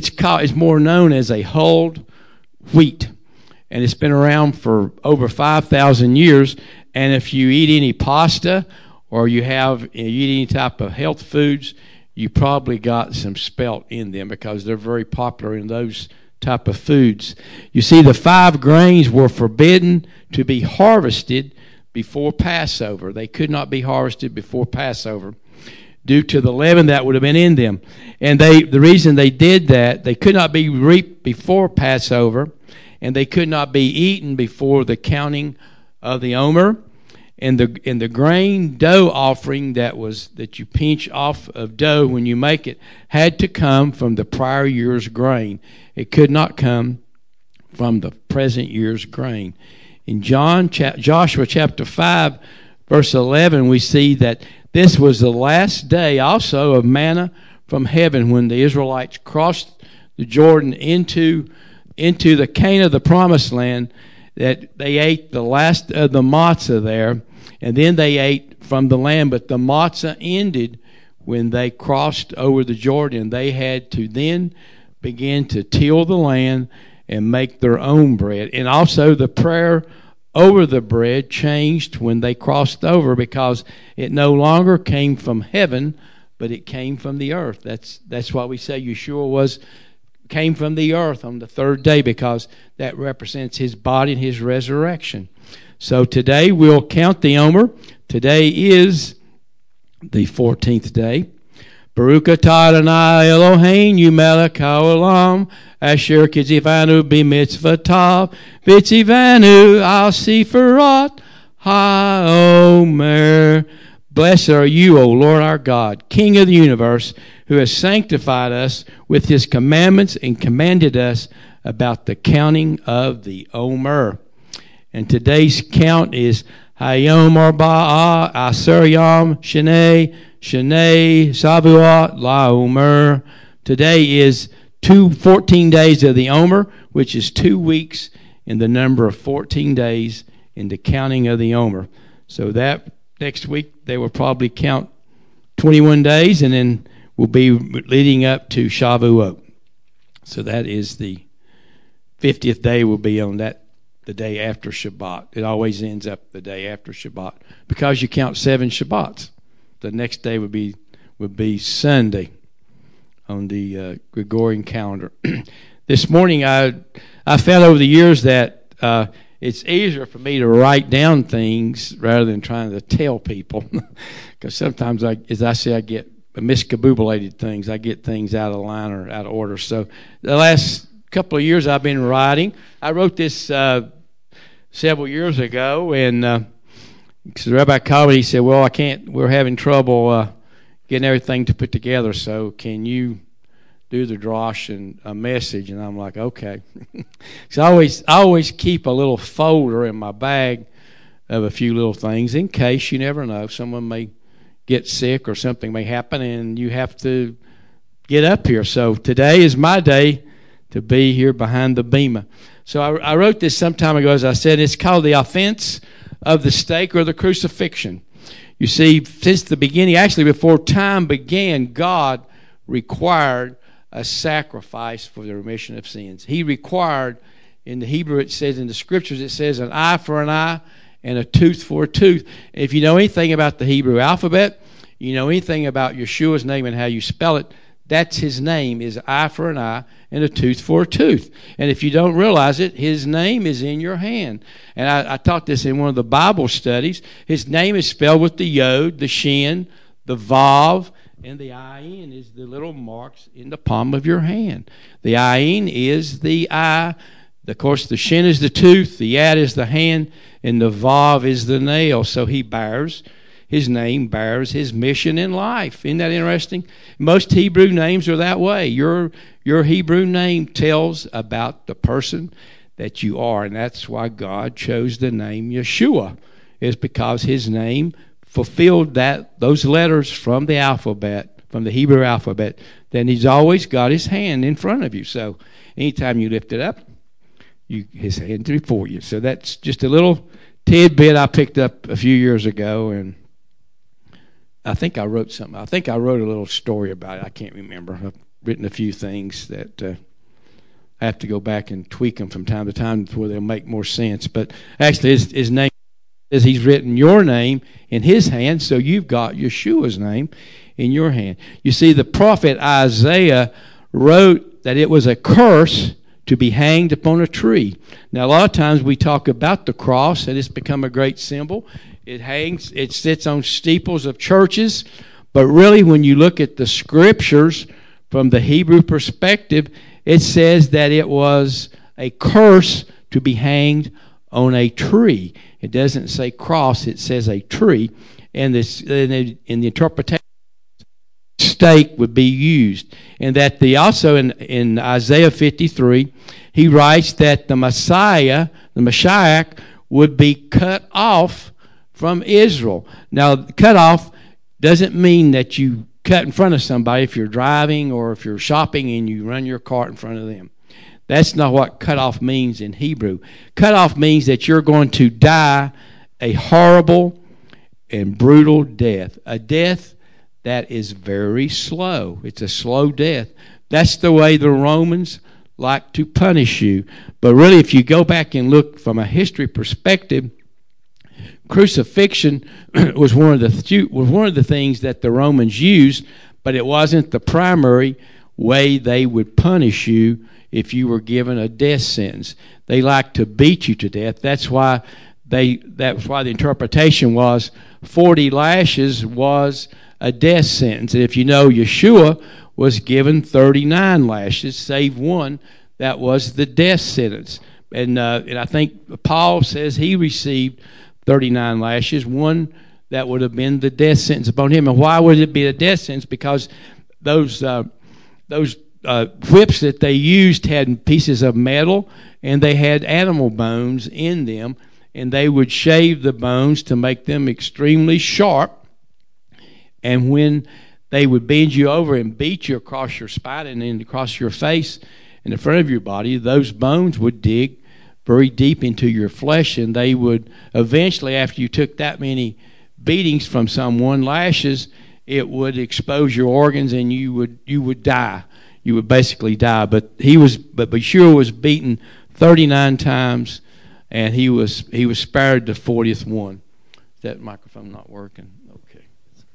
known as a hulled wheat, and it's been around for over 5,000 years. And if you eat any pasta or you eat any type of health foods, you probably got some spelt in them because they're very popular in those type of foods. You see, the 5 grains were forbidden to be harvested before Passover. They could not be harvested before Passover due to the leaven that would have been in them. And the reason they did that, they could not be reaped before Passover, and they could not be eaten before the counting of the Omer, and the grain dough offering that you pinch off of dough when you make it had to come from the prior year's grain. It could not come from the present year's grain. In Joshua chapter 5, verse 11, we see that this was the last day also of manna from heaven when the Israelites crossed the Jordan into the Canaan of the Promised Land, that they ate the last of the matzah there, and then they ate from the land. But the matzah ended when they crossed over the Jordan. They had to then begin to till the land and make their own bread. And also the prayer over the bread changed when they crossed over, because it no longer came from heaven, but it came from the earth. That's why we say Yeshua came from the earth on the 3rd day, because that represents his body and his resurrection. So today we'll count the Omer. Today is the 14th day. Baruch atah Adonai Eloheinu melech haolam asher kitzivanu b'mitzvotav v'tzivanu al sefirat haomer. Blessed are you, O Lord our God, King of the universe, who has sanctified us with his commandments and commanded us about the counting of the Omer. And today's count is Hayom Arba'ah Aser Yom Shnei Shavuot LaOmer. Today is 14 days of the Omer, which is 2 weeks in the number of 14 days in the counting of the Omer. So that next week they will probably count 21 days, and then we'll be leading up to Shavuot. So that is the 50th day will be on that the day after Shabbat. It always ends up the day after Shabbat because you count 7 Shabbats. The next day would be Sunday on the Gregorian calendar. This morning I found over the years that it's easier for me to write down things rather than trying to tell people, because sometimes, I get miscabulated things. I get things out of line or out of order. So the last couple of years I've been writing. I wrote this several years ago, and the rabbi called me. He said, "Well, I can't. We're having trouble getting everything to put together. So can you do the drosh and a message?" And I'm like, "Okay." So I always keep a little folder in my bag of a few little things in case. You never know. Someone may get sick or something may happen, and you have to get up here. So today is my day to be here behind the bema. So I wrote this some time ago, as I said. It's called The Offense of the Stake or the Crucifixion. You see, since the beginning, actually before time began, God required a sacrifice for the remission of sins. He required, in the Hebrew it says, in the Scriptures it says, an eye for an eye and a tooth for a tooth. If you know anything about the Hebrew alphabet, you know anything about Yeshua's name and how you spell it, that's his name, is eye for an eye and a tooth for a tooth. And if you don't realize it, his name is in your hand. And I taught this in one of the Bible studies. His name is spelled with the yod, the shin, the vav, and the ayin is the little marks in the palm of your hand. The ayin is the eye. Of course, the shin is the tooth, the yad is the hand, and the vav is the nail. So his name bears his mission in life. Isn't that interesting? Most Hebrew names are that way. Your Hebrew name tells about the person that you are, and that's why God chose the name Yeshua, is because his name fulfilled those letters from the alphabet, from the Hebrew alphabet. Then he's always got his hand in front of you. So anytime you lift it up, his hand's before you. So that's just a little tidbit I picked up a few years ago, and I think I wrote something. I think I wrote a little story about it. I can't remember. I've written a few things that I have to go back and tweak them from time to time before they'll make more sense. But actually, his name says he's written your name in his hand, so you've got Yeshua's name in your hand. You see, the prophet Isaiah wrote that it was a curse to be hanged upon a tree. Now, a lot of times we talk about the cross, and it's become a great symbol. It sits on steeples of churches, but really when you look at the Scriptures from the Hebrew perspective, it says that it was a curse to be hanged on a tree. It doesn't say cross, it says a tree. And in the interpretation, stake would be used. And that also in Isaiah 53, he writes that the Messiah, the Mashiach, would be cut off from Israel. Now, cut off doesn't mean that you cut in front of somebody if you're driving or if you're shopping and you run your cart in front of them. That's not what cut off means in Hebrew. Cut off means that you're going to die a horrible and brutal death, a death that is very slow. It's a slow death. That's the way the Romans like to punish you. But really, if you go back and look from a history perspective, crucifixion was one of the things that the Romans used, but it wasn't the primary way they would punish you if you were given a death sentence. They liked to beat you to death. That's why the interpretation was 40 lashes was a death sentence. And if you know, Yeshua was given 39 lashes, save one, that was the death sentence. And I think Paul says he received 39 lashes, one that would have been the death sentence upon him. And why would it be a death sentence? Because those whips that they used had pieces of metal, and they had animal bones in them, and they would shave the bones to make them extremely sharp. And when they would bend you over and beat you across your spine and then across your face in the front of your body, those bones would dig very deep into your flesh, and they would eventually, after you took that many beatings from someone, lashes, it would expose your organs, and you would die. You would basically die. But Yeshua was beaten 39 times, and he was spared the 40th one. Is that microphone not working? Okay.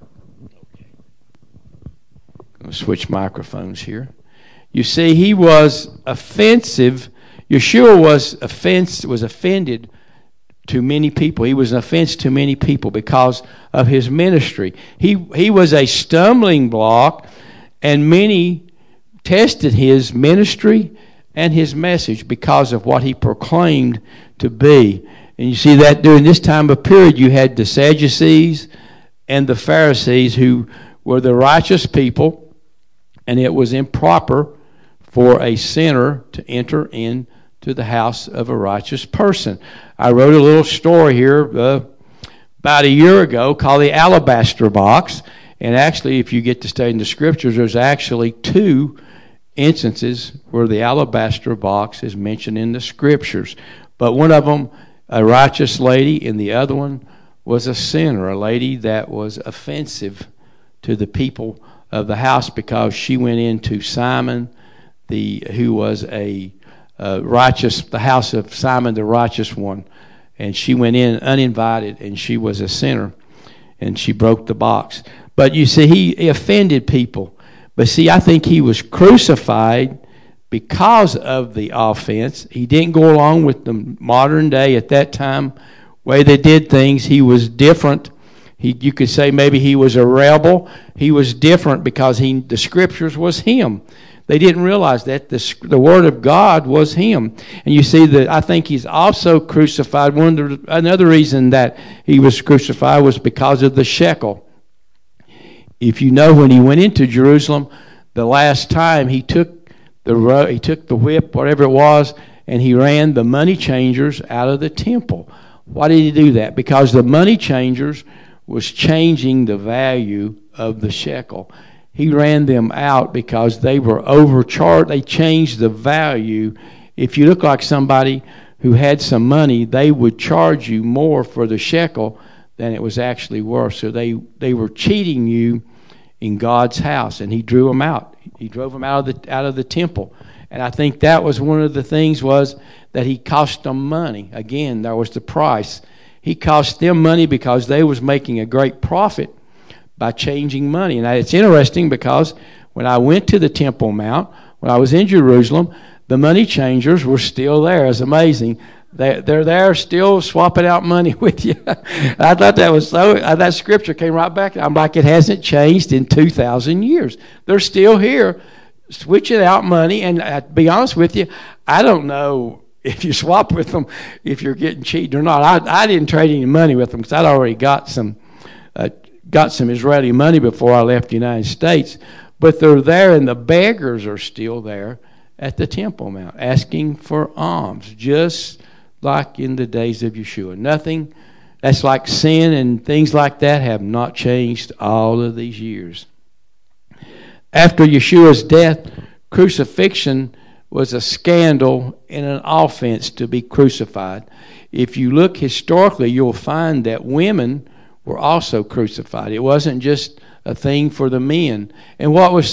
I'm going to switch microphones here. You see, he was offensive. Yeshua was offended to many people. He was an offense to many people because of his ministry. He was a stumbling block, and many tested his ministry and his message because of what he proclaimed to be. And you see that during this time of period, you had the Sadducees and the Pharisees, who were the righteous people, and it was improper for a sinner to enter into the house of a righteous person. I wrote a little story here about a year ago called the Alabaster Box. And actually, if you get to study in the Scriptures, there's actually 2 instances where the alabaster box is mentioned in the Scriptures. But one of them, a righteous lady, and the other one was a sinner, a lady that was offensive to the people of the house because she went into Simon, who was a righteous, the house of Simon the righteous one, and she went in uninvited, and she was a sinner, and she broke the box. But you see, he offended people. But see, I think he was crucified because of the offense. He didn't go along with the modern day at that time way they did things. He was different. You could say maybe he was a rebel. He was different because the Scriptures was him. They didn't realize that the Word of God was him. And you see that I think he's also crucified. Another reason that he was crucified was because of the shekel. If you know, when he went into Jerusalem, the last time he took the whip, whatever it was, and he ran the money changers out of the temple. Why did he do that? Because the money changers was changing the value of the shekel. He ran them out because they were overcharged. They changed the value. If you look like somebody who had some money, they would charge you more for the shekel than it was actually worth. So they were cheating you in God's house, and he drew them out. He drove them out of the temple. And I think that was one of the things, was that he cost them money. Again, there was the price. He cost them money because they was making a great profit by changing money. And it's interesting because when I went to the Temple Mount, when I was in Jerusalem, the money changers were still there. It's amazing. They're there still swapping out money with you. I thought that was that scripture came right back. I'm like, it hasn't changed in 2,000 years. They're still here switching out money. And to be honest with you, I don't know if you swap with them, if you're getting cheated or not. I didn't trade any money with them because I'd already got some Israeli money before I left the United States. But they're there, and the beggars are still there at the Temple Mount asking for alms, just like in the days of Yeshua. Nothing that's like sin and things like that have not changed all of these years. After Yeshua's death, crucifixion was a scandal and an offense to be crucified. If you look historically, you'll find that women were also crucified. It wasn't just a thing for the men. And what was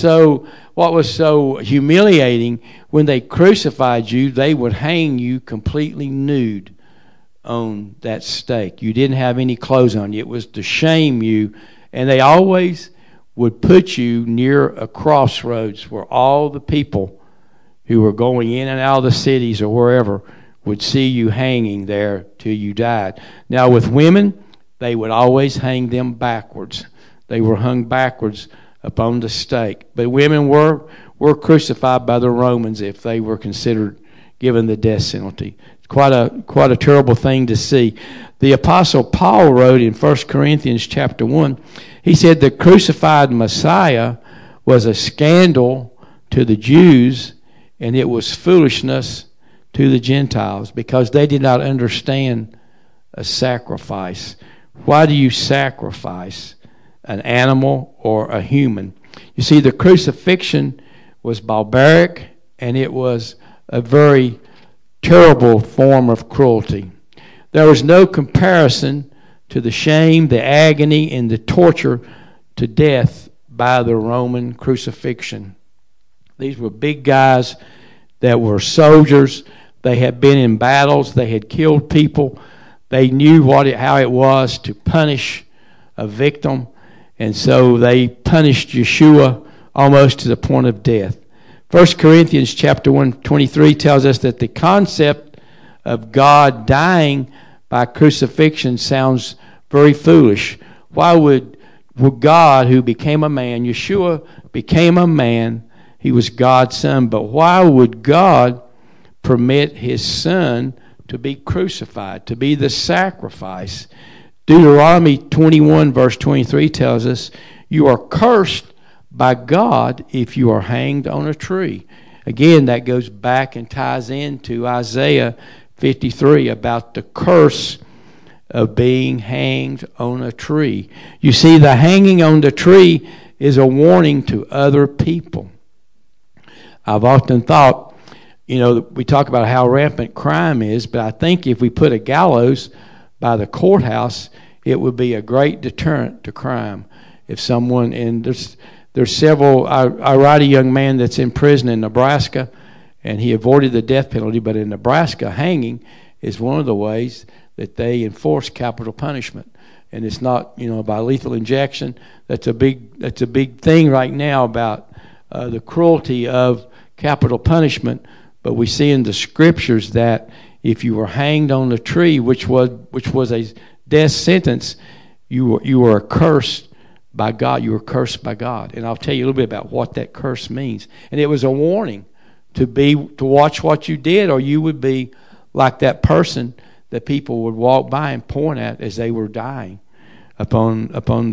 so humiliating, when they crucified you, they would hang you completely nude on that stake. You didn't have any clothes on you. It was to shame you. And they always would put you near a crossroads where all the people who were going in and out of the cities or wherever would see you hanging there till you died. Now with women, they would always hang them backwards. They were hung backwards upon the stake. But women were crucified by the Romans if they were considered given the death penalty. Quite a terrible thing to see. The Apostle Paul wrote in 1 Corinthians chapter 1, he said the crucified Messiah was a scandal to the Jews, and it was foolishness to the Gentiles because they did not understand a sacrifice. Why do you sacrifice an animal or a human? You see, the crucifixion was barbaric, and it was a very terrible form of cruelty. There was no comparison to the shame, the agony, and the torture to death by the Roman crucifixion. These were big guys that were soldiers. They had been in battles. They had killed people. They knew how it was to punish a victim. And so they punished Yeshua almost to the point of death. 1 Corinthians chapter 1:23 tells us that the concept of God dying by crucifixion sounds very foolish. Why would God, who became a man, Yeshua became a man, he was God's son, but why would God permit his son to be crucified, to be the sacrifice? Deuteronomy 21 verse 23 tells us, you are cursed by God if you are hanged on a tree. Again, that goes back and ties into Isaiah 53 about the curse of being hanged on a tree. You see, the hanging on the tree is a warning to other people. I've often thought, we talk about how rampant crime is, but I think if we put a gallows by the courthouse, it would be a great deterrent to crime. If someone, and there's several, I write a young man that's in prison in Nebraska, and he avoided the death penalty, but in Nebraska, hanging is one of the ways that they enforce capital punishment. And it's not, by lethal injection. That's a big thing right now about the cruelty of capital punishment. But we see in the scriptures that if you were hanged on the tree, which was a death sentence, you were cursed by God. You were cursed by God. And I'll tell you a little bit about what that curse means. And it was a warning to watch what you did, or you would be like that person that people would walk by and point at as they were dying upon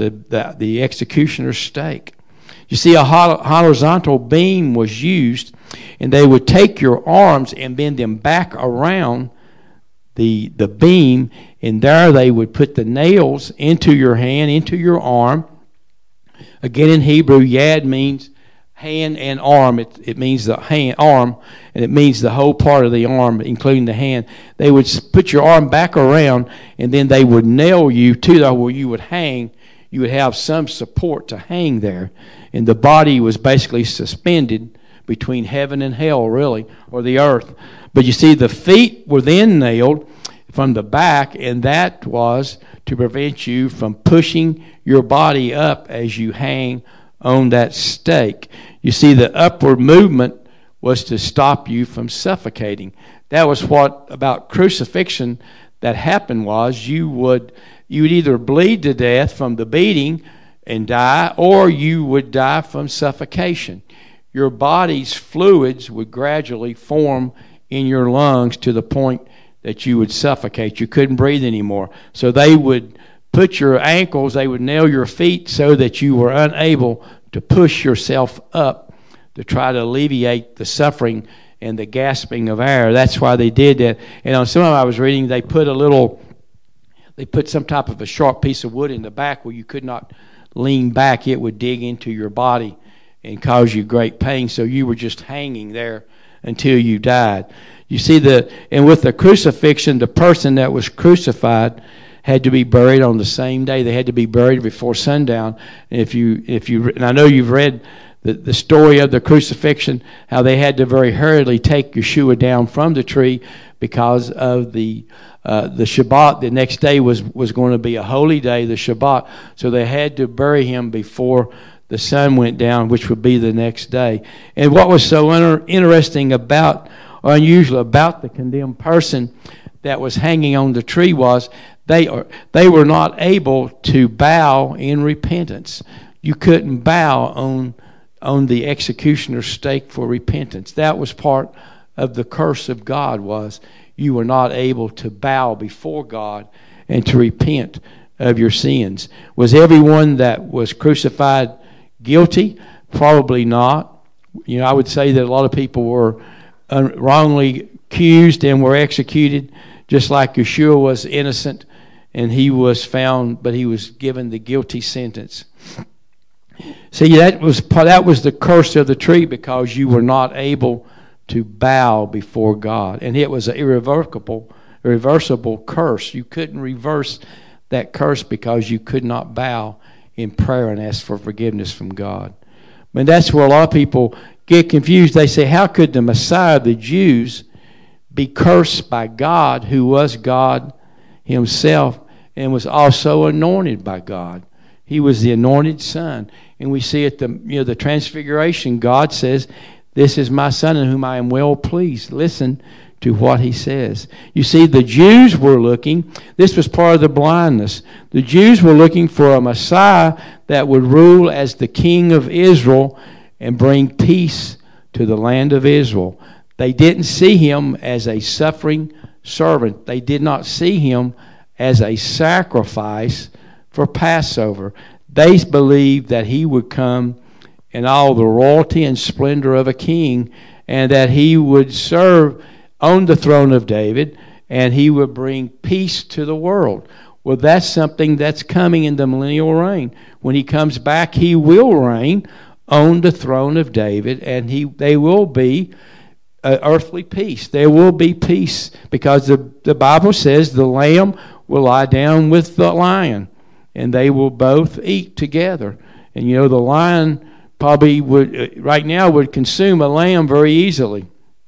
the executioner's stake. You see, a horizontal beam was used, and they would take your arms and bend them back around the beam, and there they would put the nails into your hand, into your arm. Again, in Hebrew, yad means hand and arm. It means the arm, and it means the whole part of the arm, including the hand. They would put your arm back around, and then they would nail you to where you would hang. You would have some support to hang there, and the body was basically suspended between heaven and hell, really, or the earth. But you see, the feet were then nailed from the back, and that was to prevent you from pushing your body up as you hang on that stake. You see, the upward movement was to stop you from suffocating. That was what about crucifixion that happened was you would either bleed to death from the beating and die, or you would die from suffocation. Your body's fluids would gradually form in your lungs to the point that you would suffocate. You couldn't breathe anymore. So they would put your ankles, they would nail your feet so that you were unable to push yourself up to try to alleviate the suffering and the gasping of air. That's why they did that. And on some of them I was reading, they put some type of a sharp piece of wood in the back where you could not lean back. It would dig into your body and cause you great pain. So you were just hanging there until you died. You see, and with the crucifixion, the person that was crucified had to be buried on the same day. They had to be buried before sundown. And and I know you've read the story of the crucifixion, how they had to very hurriedly take Yeshua down from the tree because of the Shabbat. The next day was going to be a holy day, the Shabbat. So they had to bury him before the sun went down, which would be the next day. And what was so interesting or unusual about the condemned person that was hanging on the tree was they were not able to bow in repentance. You couldn't bow on the executioner's stake for repentance. That was part of the curse of God, was you were not able to bow before God and to repent of your sins. Was everyone that was crucified guilty? Probably not. I would say that a lot of people were wrongly accused and were executed, just like Yeshua was innocent and he was found, but he was given the guilty sentence. See, that was the curse of the tree, because you were not able to bow before God, and it was an irreversible curse. You couldn't reverse that curse because you could not bow in prayer and ask for forgiveness from God. But that's where a lot of people get confused. They say, how could the Messiah of the Jews be cursed by God, who was God himself and was also anointed by God. He was the anointed Son. And we see at the Transfiguration, God says, "This is my Son in whom I am well pleased." Listen to what he says. You see, the Jews were looking, this was part of the blindness. The Jews were looking for a Messiah that would rule as the King of Israel and bring peace to the land of Israel. They didn't see him as a suffering servant. They did not see him as a sacrifice for Passover. They believed that he would come in all the royalty and splendor of a king, and that he would serve on the throne of David, and he would bring peace to the world. Well, that's something that's coming in the millennial reign. When he comes back, he will reign on the throne of David, and they will be earthly peace. There will be peace, because the Bible says the lamb will lie down with the lion, and they will both eat together. And the lion probably right now would consume a lamb very easily.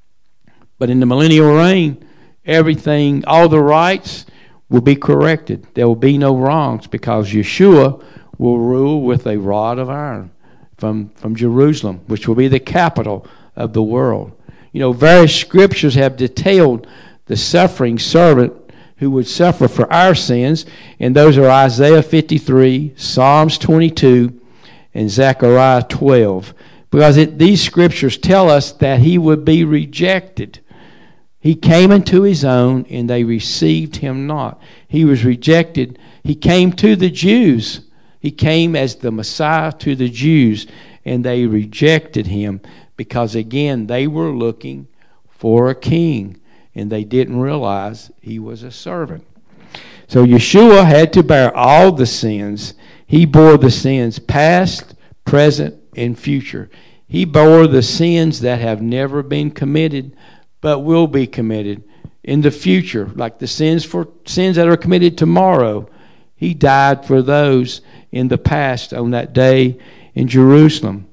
But in the millennial reign, everything, all the rights will be corrected. There will be no wrongs, because Yeshua will rule with a rod of iron from Jerusalem, which will be the capital of the world. Various scriptures have detailed the suffering servant who would suffer for our sins, and those are Isaiah 53, Psalms 22, and Zechariah 12. Because these scriptures tell us that he would be rejected. He came into his own, and they received him not. He was rejected. He came to the Jews. He came as the Messiah to the Jews, and they rejected him because, again, they were looking for a king, and they didn't realize he was a servant. So Yeshua had to bear all the sins. He bore the sins past, present, and future. He bore the sins that have never been committed but will be committed in the future, like the sins that are committed tomorrow. He died for those in the past on that day in Jerusalem.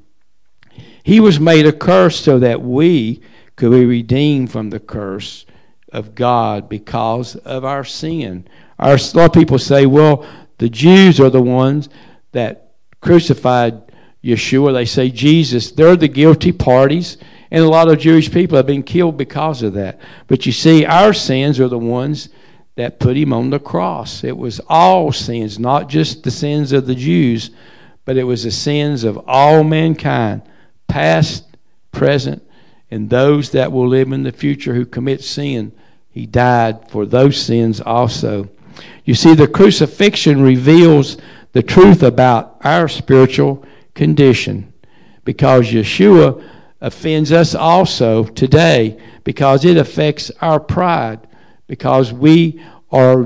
He was made a curse so that we could be redeemed from the curse of God because of our sin. A lot of people say, well, the Jews are the ones that crucified Yeshua. They say Jesus, they're the guilty parties. And a lot of Jewish people have been killed because of that. But you see, our sins are the ones that put him on the cross. It was all sins, not just the sins of the Jews, but it was the sins of all mankind, past, present, and those that will live in the future who commit sin. He died for those sins also. You see, the crucifixion reveals the truth about our spiritual condition, because Yeshua offends us also today, because it affects our pride, because our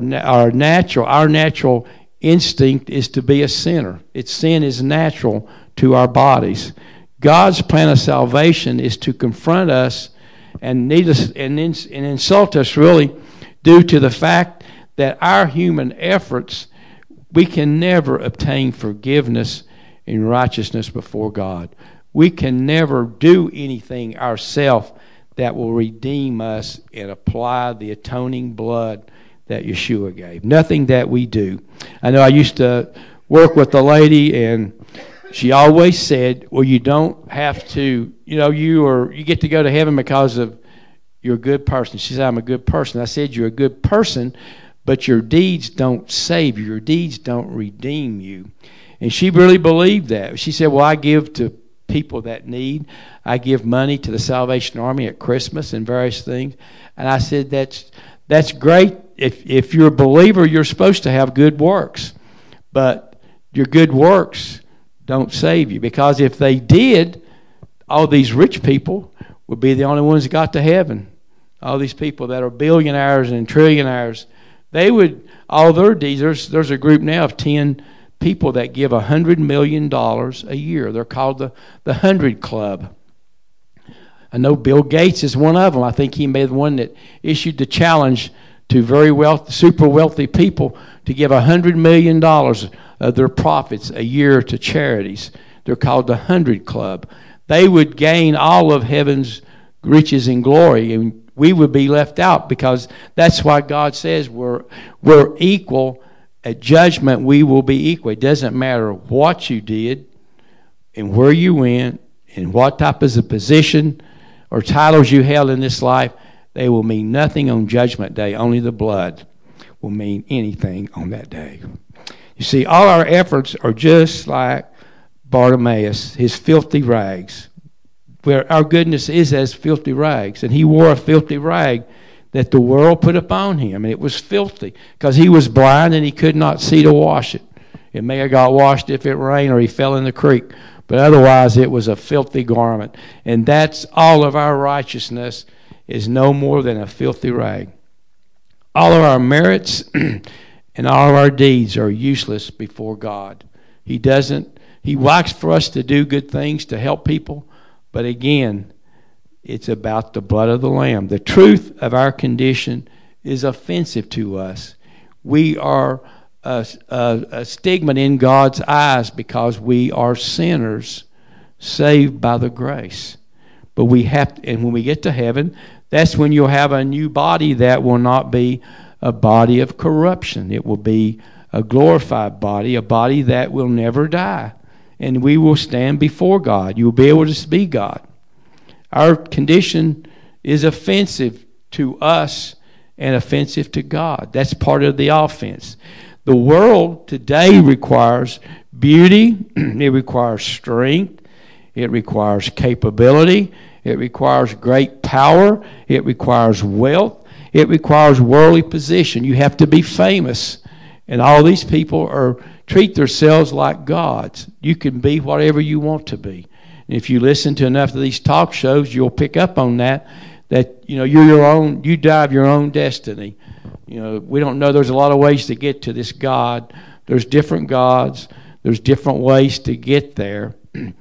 natural instinct is to be a sinner. Sin is natural to our bodies. God's plan of salvation is to confront us and insult us, really, due to the fact that our human efforts, we can never obtain forgiveness and righteousness before God. We can never do anything ourselves that will redeem us and apply the atoning blood that Yeshua gave. Nothing that we do. I know I used to work with a lady, and she always said, well, you don't have to, you get to go to heaven because of you're a good person. She said, I'm a good person. I said, you're a good person, but your deeds don't save you. Your deeds don't redeem you. And she really believed that. She said, well, I give to people that need. I give money to the Salvation Army at Christmas and various things. And I said, that's great. If you're a believer, you're supposed to have good works. But your good works don't save you. Because if they did, all these rich people would be the only ones that got to heaven. All these people that are billionaires and trillionaires, they would, all their deeds, there's a group now of 10 people that give $100 million a year. They're called the 100 Club. I know Bill Gates is one of them. I think he may be the one that issued the challenge to super wealthy people to give $100 million of their profits a year to charities. They're called the 100 Club. They would gain all of heaven's riches and glory, and we would be left out, because that's why God says we're equal. At judgment, we will be equal. It doesn't matter what you did and where you went and what type of a position or titles you held in this life. They will mean nothing on Judgment Day. Only the blood will mean anything on that day. You see, all our efforts are just like Bartimaeus, his filthy rags. Where our goodness is as filthy rags. And he wore a filthy rag that the world put upon him. And it was filthy because he was blind and he could not see to wash it. It may have got washed if it rained or he fell in the creek. But otherwise it was a filthy garment. And that's all of our righteousness is no more than a filthy rag. All of our merits and all of our deeds are useless before God. He likes for us to do good things to help people. But again, it's about the blood of the Lamb. The truth of our condition is offensive to us. We are a stigma in God's eyes because we are sinners saved by the grace. But we have to, and when we get to heaven, that's when you'll have a new body that will not be a body of corruption. It will be a glorified body, a body that will never die. And we will stand before God. You will be able to be God. Our condition is offensive to us and offensive to God. That's part of the offense. The world today requires beauty. It requires strength. It requires capability. It requires great power. It requires wealth. It requires worldly position. You have to be famous. And all these people treat themselves like gods. You can be whatever you want to be. And if you listen to enough of these talk shows, you'll pick up on that you drive your own destiny. We don't know, there's a lot of ways to get to this God. There's different gods. There's different ways to get there.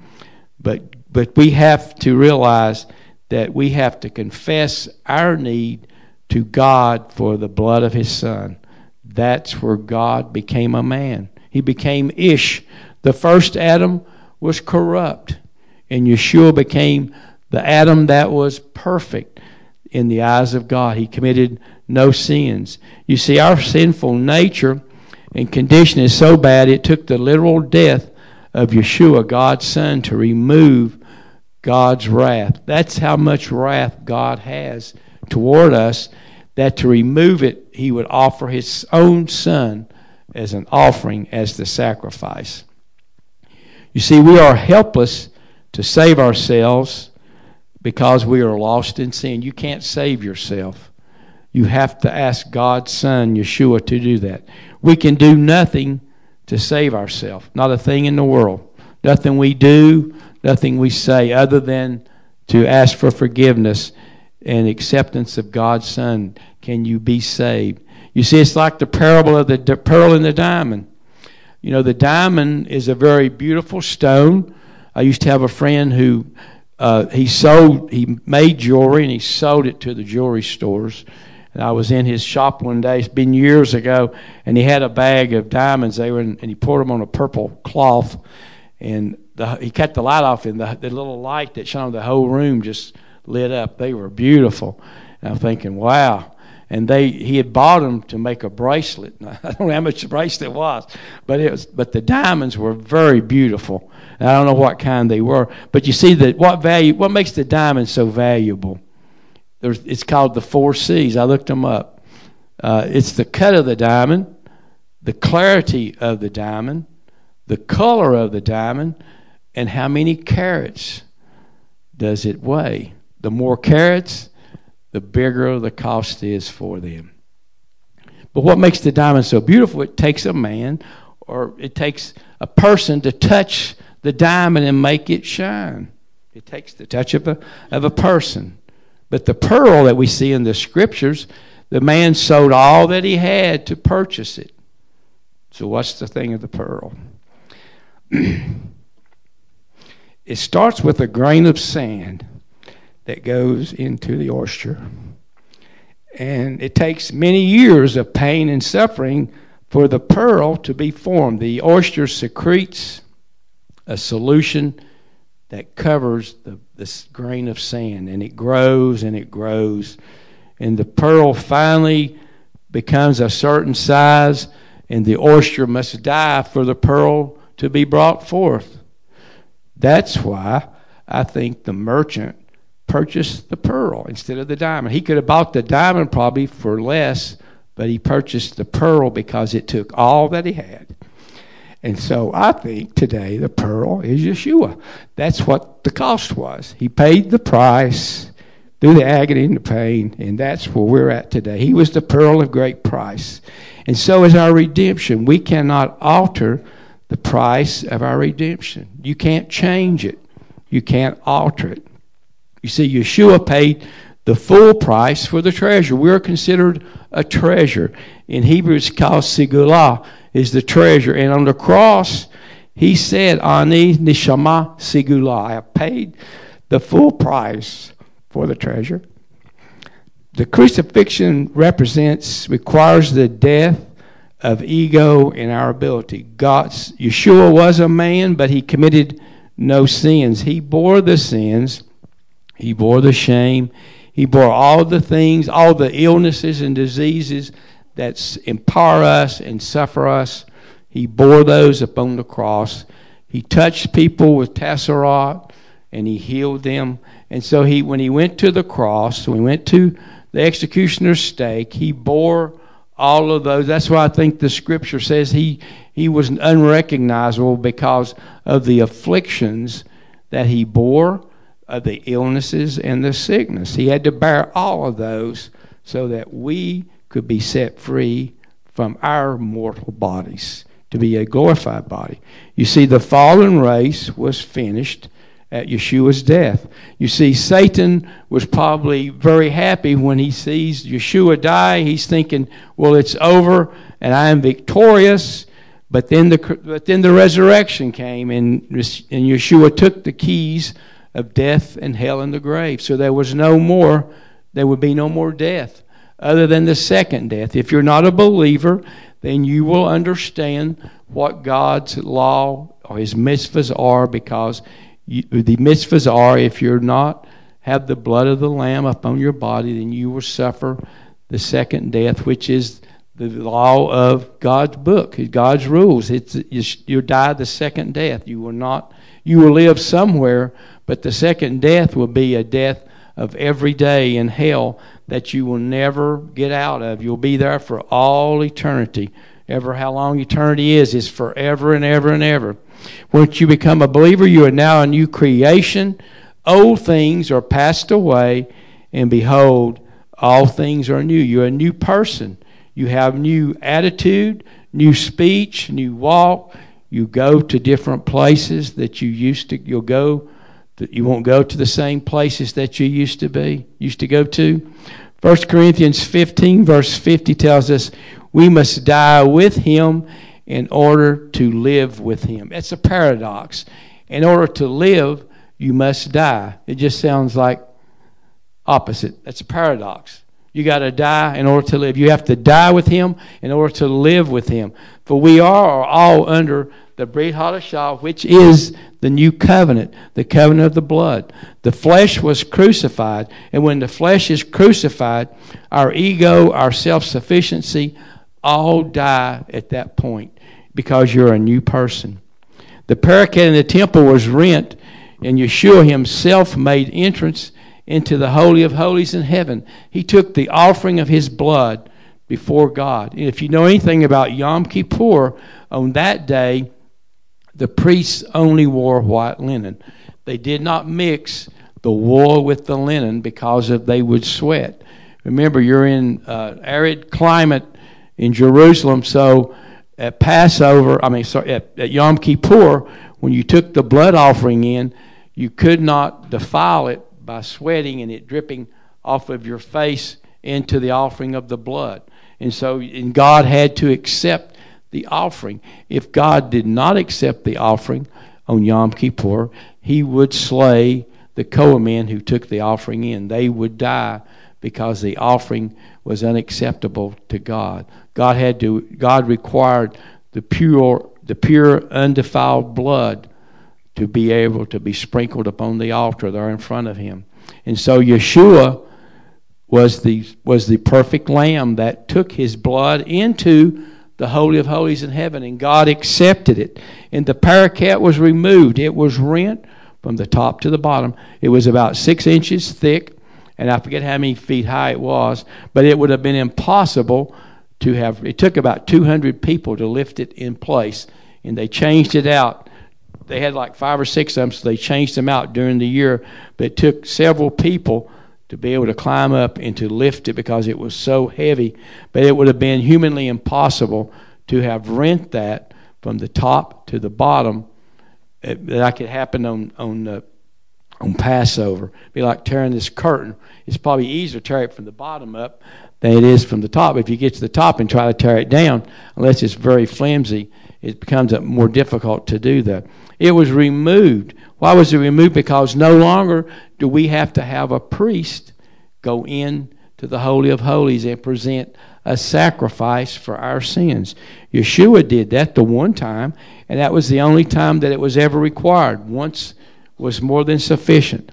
But we have to realize that we have to confess our need to God for the blood of His Son. That's where God became a man. He became Ish. The first Adam was corrupt, and Yeshua became the Adam that was perfect in the eyes of God. He committed no sins. You see, our sinful nature and condition is so bad, it took the literal death of Yeshua, God's Son, to remove God's wrath. That's how much wrath God has toward us, that to remove it, He would offer His own Son as an offering, as the sacrifice. You see, we are helpless to save ourselves because we are lost in sin. You can't save yourself. You have to ask God's Son, Yeshua, to do that. We can do nothing to save ourselves. Not a thing in the world. Nothing we do, nothing we say, other than to ask for forgiveness and acceptance of God's Son. Can you be saved? You see, it's like the parable of the pearl and the diamond. The diamond is a very beautiful stone. I used to have a friend who he made jewelry and he sold it to the jewelry stores. And I was in his shop one day, it's been years ago, and he had a bag of diamonds. And he poured them on a purple cloth, and he cut the light off, and the little light that shone, the whole room just lit up. They were beautiful. And I'm thinking, wow. And he had bought them to make a bracelet. I don't know how much the bracelet was, but the diamonds were very beautiful. And I don't know what kind they were, but you see that what makes the diamond so valuable? It's called the 4 C's. I looked them up. It's the cut of the diamond, the clarity of the diamond, the color of the diamond, and how many carats does it weigh. The more carats, the bigger the cost is for them. But what makes the diamond so beautiful? It takes a man, or it takes a person to touch the diamond and make it shine. It takes the touch of a person. But the pearl that we see in the scriptures, the man sold all that he had to purchase it. So what's the thing of the pearl? It starts with a grain of sand that goes into the oyster. And it takes many years of pain and suffering for the pearl to be formed. The oyster secretes a solution that covers this grain of sand, and it grows and it grows and the pearl finally becomes a certain size, and the oyster must die for the pearl to be brought forth. That's why I think the merchant purchased the pearl instead of the diamond. He could have bought the diamond probably for less, but he purchased the pearl because it took all that he had. And so I think today the pearl is Yeshua. That's what the cost was. He paid the price through the agony and the pain, and that's where we're at today. He was the pearl of great price. And so is our redemption. We cannot alter the price of our redemption. You can't change it. You can't alter it. You see, Yeshua paid the full price for the treasure. We're considered a treasure. In Hebrew, it's called Segulah, is the treasure. And on the cross, he said, Ani Nishama Segulah. I have paid the full price for the treasure. The crucifixion requires the death of ego and our ability. Yeshua was a man, but he committed no sins. He bore the sins. He bore the shame. He bore all the things, all the illnesses and diseases that empower us and suffer us. He bore those upon the cross. He touched people with tassarat, and he healed them. And so when he went to the cross, when he went to the executioner's stake, he bore all of those. That's why I think the scripture says he was unrecognizable because of the afflictions that he bore, of the illnesses and the sickness. He had to bear all of those so that we could be set free from our mortal bodies to be a glorified body. You see, the fallen race was finished at Yeshua's death. You see, Satan was probably very happy when he sees Yeshua die. He's thinking, well, it's over and I am victorious. But then the resurrection came, and Yeshua took the keys of death and hell and the grave. So there would be no more death other than the second death. If you're not a believer, then you will understand what God's law or his mitzvahs are, because the mitzvahs are, if you're not have the blood of the Lamb upon your body, then you will suffer the second death, which is the law of God's book, God's rules. You die the second death. You will live somewhere, but the second death will be a death of every day in hell that you will never get out of. You'll be there for all eternity. Ever how long eternity is forever and ever and ever. Once you become a believer, you are now a new creation. Old things are passed away, and behold, all things are new. You're a new person. You have new attitude, new speech, new walk. You go to different places that you used to. You won't go to the same places that you used to go to. 1 Corinthians 15 verse 50 tells us we must die with him in order to live with him. It's a paradox. In order to live, you must die. It just sounds like opposite. That's a paradox. You got to die in order to live. You have to die with him in order to live with him. For we are all under the Brit Hadashah, which is the new covenant, the covenant of the blood. The flesh was crucified, and when the flesh is crucified, our ego, our self-sufficiency, all die at that point because you're a new person. The parachet in the temple was rent, and Yeshua himself made entrance into the Holy of Holies in heaven. He took the offering of his blood before God. And if you know anything about Yom Kippur, on that day, the priests only wore white linen. They did not mix the wool with the linen because they would sweat. Remember, you're in arid climate in Jerusalem, so at at Yom Kippur, when you took the blood offering in, you could not defile it by sweating and it dripping off of your face into the offering of the blood. And God had to accept the offering. If God did not accept the offering on Yom Kippur, he would slay the Kohen who took the offering in. They would die because the offering was unacceptable to God. God required the pure, undefiled blood to be able to be sprinkled upon the altar there in front of him. And so Yeshua was the perfect lamb that took his blood into the Holy of Holies in heaven, and God accepted it. And the paracat was removed. It was rent from the top to the bottom. It was about 6 inches thick, and I forget how many feet high it was, but it would have been impossible to have. It took about 200 people to lift it in place, and they changed it out. They had like 5 or 6 of them, so they changed them out during the year, but it took several people to be able to climb up and to lift it because it was so heavy. But it would have been humanly impossible to have rent that from the top to the bottom. That could happen on Passover. It'd be like tearing this curtain. It's probably easier to tear it from the bottom up than it is from the top. If you get to the top and try to tear it down, unless it's very flimsy, it becomes more difficult to do that. It was removed. Why was it removed? Because no longer do we have to have a priest go in to the Holy of Holies and present a sacrifice for our sins. Yeshua did that the one time, and that was the only time that it was ever required. Once was more than sufficient.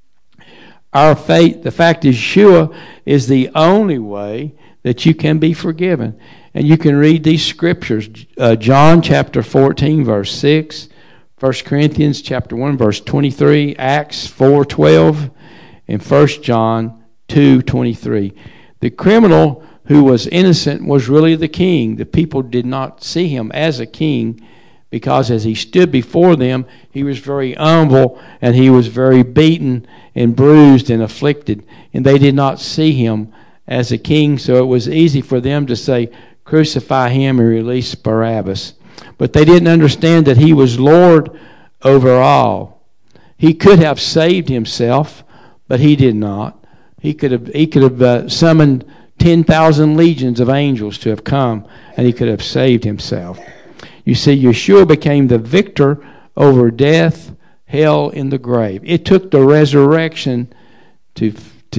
Our faith, the fact is, Yeshua is the only way that you can be forgiven. And you can read these scriptures, John chapter 14, verse 6, 1 Corinthians chapter 1, verse 23, Acts 4:12, and 1 John 2:23. The criminal who was innocent was really the king. The people did not see him as a king because as he stood before them, he was very humble and he was very beaten and bruised and afflicted. And they did not see him as a king, so it was easy for them to say, crucify him and release Barabbas. But they didn't understand that he was Lord over all. He could have saved himself, but he did not. He could have summoned 10,000 legions of angels to have come, and he could have saved himself. You see, Yeshua became the victor over death, hell, and the grave. It took the resurrection to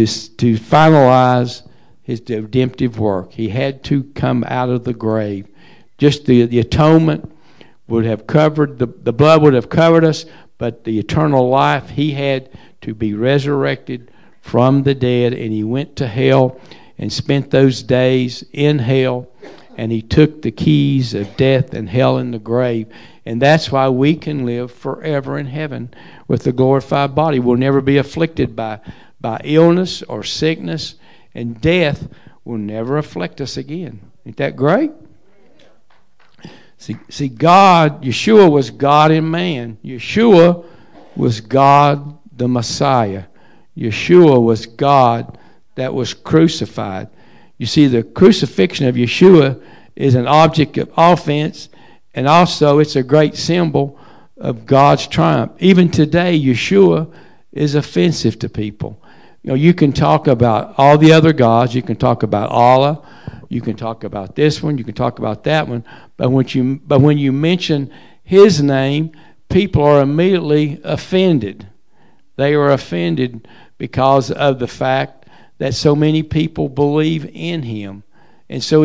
finalize his redemptive work. He had to come out of the grave. Just the atonement would have covered, the blood would have covered us, but the eternal life, he had to be resurrected from the dead, and he went to hell and spent those days in hell, and he took the keys of death and hell and the grave. And that's why we can live forever in heaven with the glorified body. We'll never be afflicted by illness or sickness, and death will never afflict us again. Ain't that great? See, God, Yeshua was God and man. Yeshua was God the Messiah. Yeshua was God that was crucified. You see, the crucifixion of Yeshua is an object of offense, and also it's a great symbol of God's triumph. Even today, Yeshua is offensive to people. You know, you can talk about all the other gods. You can talk about Allah. You can talk about this one. You can talk about that one. But when you mention his name, people are immediately offended. They are offended because of the fact that so many people believe in him. And so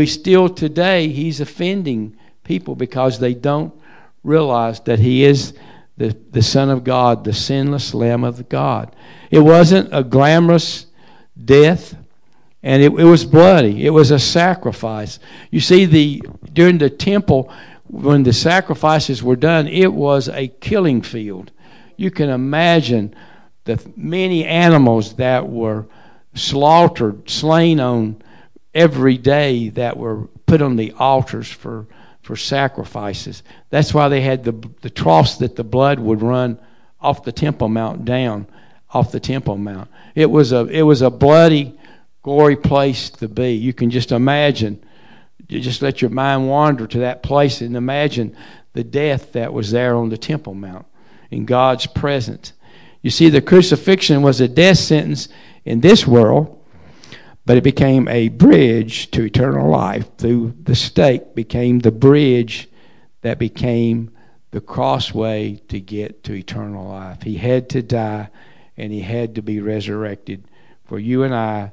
he's offending people because they don't realize that he is the Son of God, the sinless Lamb of God. It wasn't a glamorous death, and it was bloody. It was a sacrifice. You see, during the temple, when the sacrifices were done, it was a killing field. You can imagine the many animals that were slaughtered, slain on every day, that were put on the altars for sacrifices. That's why they had the troughs that the blood would run off the Temple Mount down, off the Temple Mount. It was a bloody, gory place to be. You can just imagine. You just let your mind wander to that place and imagine the death that was there on the Temple Mount in God's presence. You see, the crucifixion was a death sentence in this world, but it became a bridge to eternal life. Through the stake became the bridge that became the crossway to get to eternal life. He had to die, and he had to be resurrected for you and I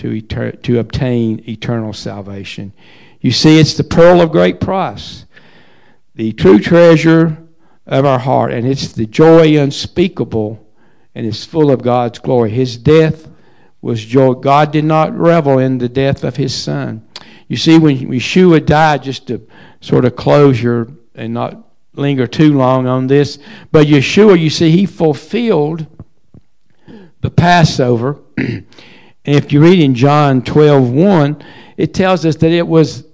to obtain eternal salvation. You see, it's the pearl of great price, the true treasure of our heart, and it's the joy unspeakable, and it's full of God's glory. His death was joy. God did not revel in the death of his son. You see, when Yeshua died, just to sort of closure and not linger too long on this, but Yeshua, you see, he fulfilled the Passover. And if you read in John 12:1, it tells us that it was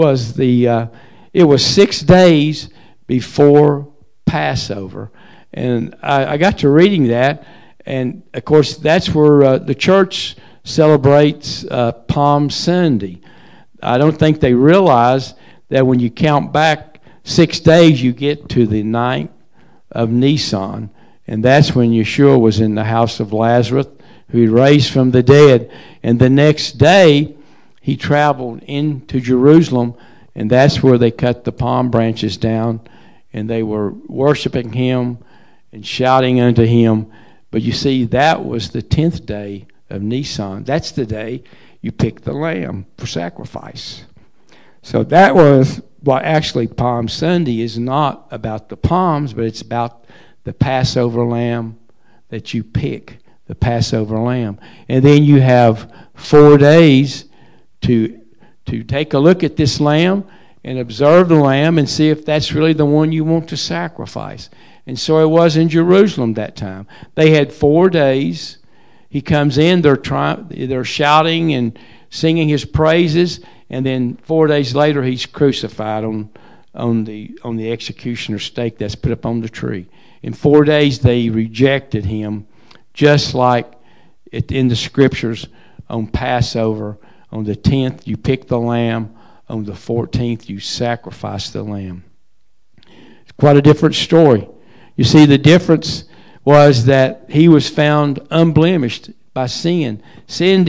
6 days before Passover. And I got to reading that, and of course that's where the church celebrates Palm Sunday. I don't think they realize that when you count back 6 days, you get to the 9th of Nisan, and that's when Yeshua was in the house of Lazarus, who he raised from the dead. And the next day, he traveled into Jerusalem, and that's where they cut the palm branches down, and they were worshiping him and shouting unto him. But you see, that was the 10th day of Nisan. That's the day you pick the lamb for sacrifice. So that was, well, actually Palm Sunday is not about the palms, but it's about the Passover lamb that you pick, the Passover lamb. And then you have 4 days to take a look at this lamb and observe the lamb and see if that's really the one you want to sacrifice. And so it was in Jerusalem that time. They had 4 days. He comes in, they're shouting and singing his praises, and then 4 days later he's crucified on the executioner's stake that's put up on the tree. In 4 days they rejected him, just like in the scriptures on Passover. On the 10th you pick the lamb, on the 14th you sacrifice the lamb. It's quite a different story. You see, the difference was that he was found unblemished by sin. Sin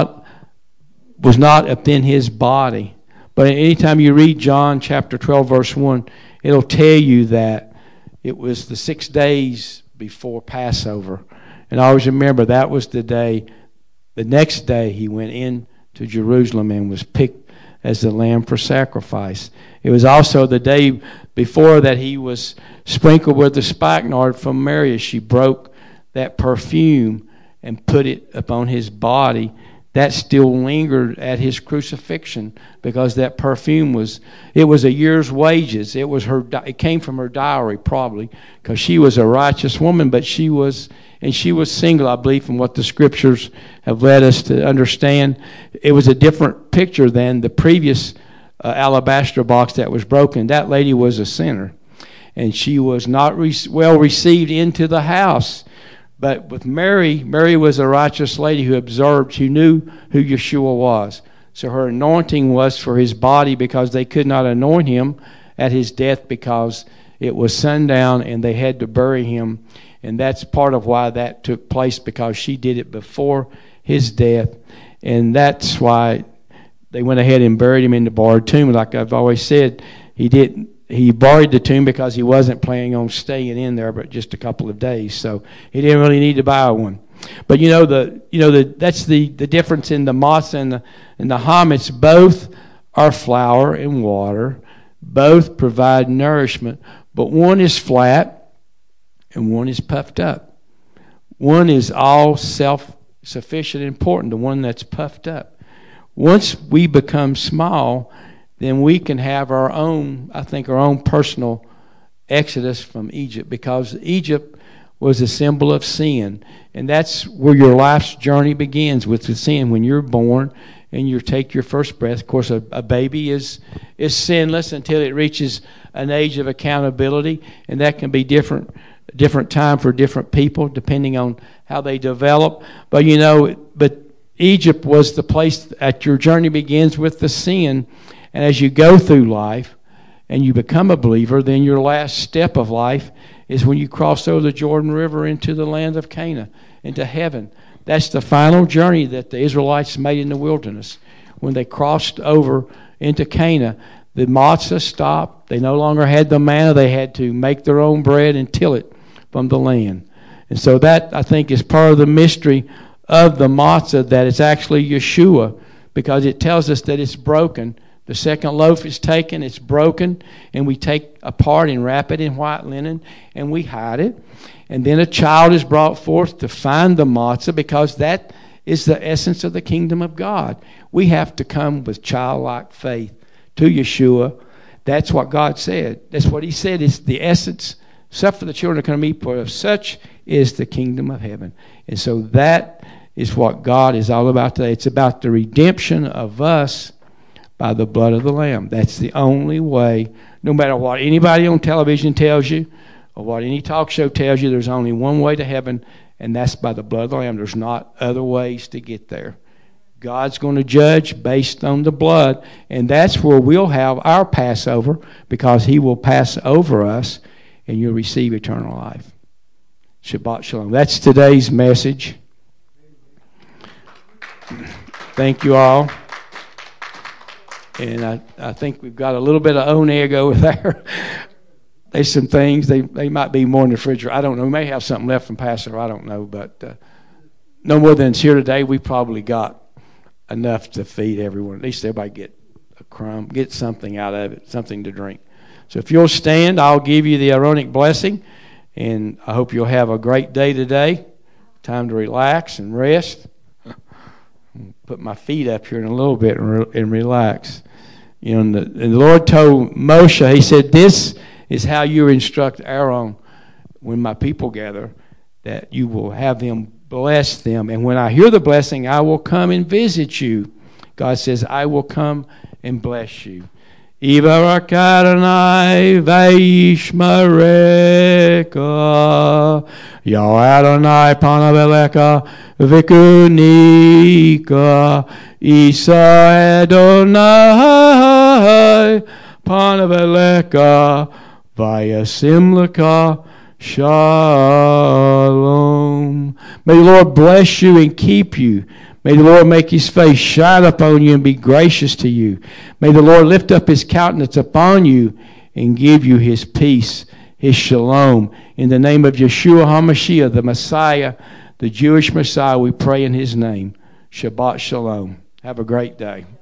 was not up in his body. But anytime you read John chapter 12, verse 1, it'll tell you that it was the 6 days before Passover. And I always remember that was the day, the next day he went in to Jerusalem and was picked as the lamb for sacrifice. It was also the day before that he was sprinkled with the spikenard from Mary. She broke that perfume and put it upon his body. That still lingered at his crucifixion because that perfume was a year's wages. It came from her dowry probably, because she was a righteous woman, but she was single, I believe, from what the scriptures have led us to understand. It was a different picture than the previous alabaster box that was broken. That lady was a sinner, and she was not well received into the house. But with Mary was a righteous lady who knew who Yeshua was. So her anointing was for his body, because they could not anoint him at his death because it was sundown and they had to bury him. And that's part of why that took place, because she did it before his death. And that's why they went ahead and buried him in the borrowed tomb. Like I've always said, he borrowed the tomb because he wasn't planning on staying in there but just a couple of days. So he didn't really need to buy one. But that's the difference in the matzah and the chametz. Both are flour and water. Both provide nourishment, but one is flat and one is puffed up. One is all self-sufficient and important, the one that's puffed up. Once we become small, then we can have our own personal exodus from Egypt, because Egypt was a symbol of sin. And that's where your life's journey begins, with the sin. When you're born and you take your first breath, of course, a baby is sinless until it reaches an age of accountability, and that can be different time for different people depending on how they develop. But Egypt was the place that your journey begins with the sin. And as you go through life and you become a believer, then your last step of life is when you cross over the Jordan River into the land of Canaan, into heaven. That's the final journey that the Israelites made in the wilderness. When they crossed over into Canaan, the matzah stopped. They no longer had the manna. They had to make their own bread and till it from the land. And so that, I think, is part of the mystery of the matzah, that it's actually Yeshua, because it tells us that it's broken. The second loaf is taken, it's broken, and we take apart and wrap it in white linen, and we hide it. And then a child is brought forth to find the matzah, because that is the essence of the kingdom of God. We have to come with childlike faith to Yeshua. That's what God said. That's what he said is the essence. Suffer the children to come to me, for such is the kingdom of heaven. And so that is what God is all about today. It's about the redemption of us by the blood of the Lamb. That's the only way. No matter what anybody on television tells you or what any talk show tells you, there's only one way to heaven, and that's by the blood of the Lamb. There's not other ways to get there. God's going to judge based on the blood, and that's where we'll have our Passover, because he will pass over us, and you'll receive eternal life. Shabbat Shalom. That's today's message. Thank you all. And I think we've got a little bit of oneg over there. There's some things, they might be more in the refrigerator. I don't know. We may have something left from Passover. I don't know. But no more than's here today. We probably got enough to feed everyone. At least everybody get a crumb, get something out of it, something to drink. So if you'll stand, I'll give you the Aaronic blessing. And I hope you'll have a great day today. Time to relax and rest. Put my feet up here in a little bit and relax. You know, and the Lord told Moshe, he said, this is how you instruct Aaron when my people gather, that you will have them bless them. And when I hear the blessing, I will come and visit you. God says, I will come and bless you. Yivarak Adonai v'yishmareka, Yah Adonai panav elecha v'kunika, Isa Adonai panav elecha v'yasim lecha shalom. May the Lord bless you and keep you. May the Lord make his face shine upon you and be gracious to you. May the Lord lift up his countenance upon you and give you his peace, his shalom. In the name of Yeshua HaMashiach, the Messiah, the Jewish Messiah, we pray in his name. Shabbat Shalom. Have a great day.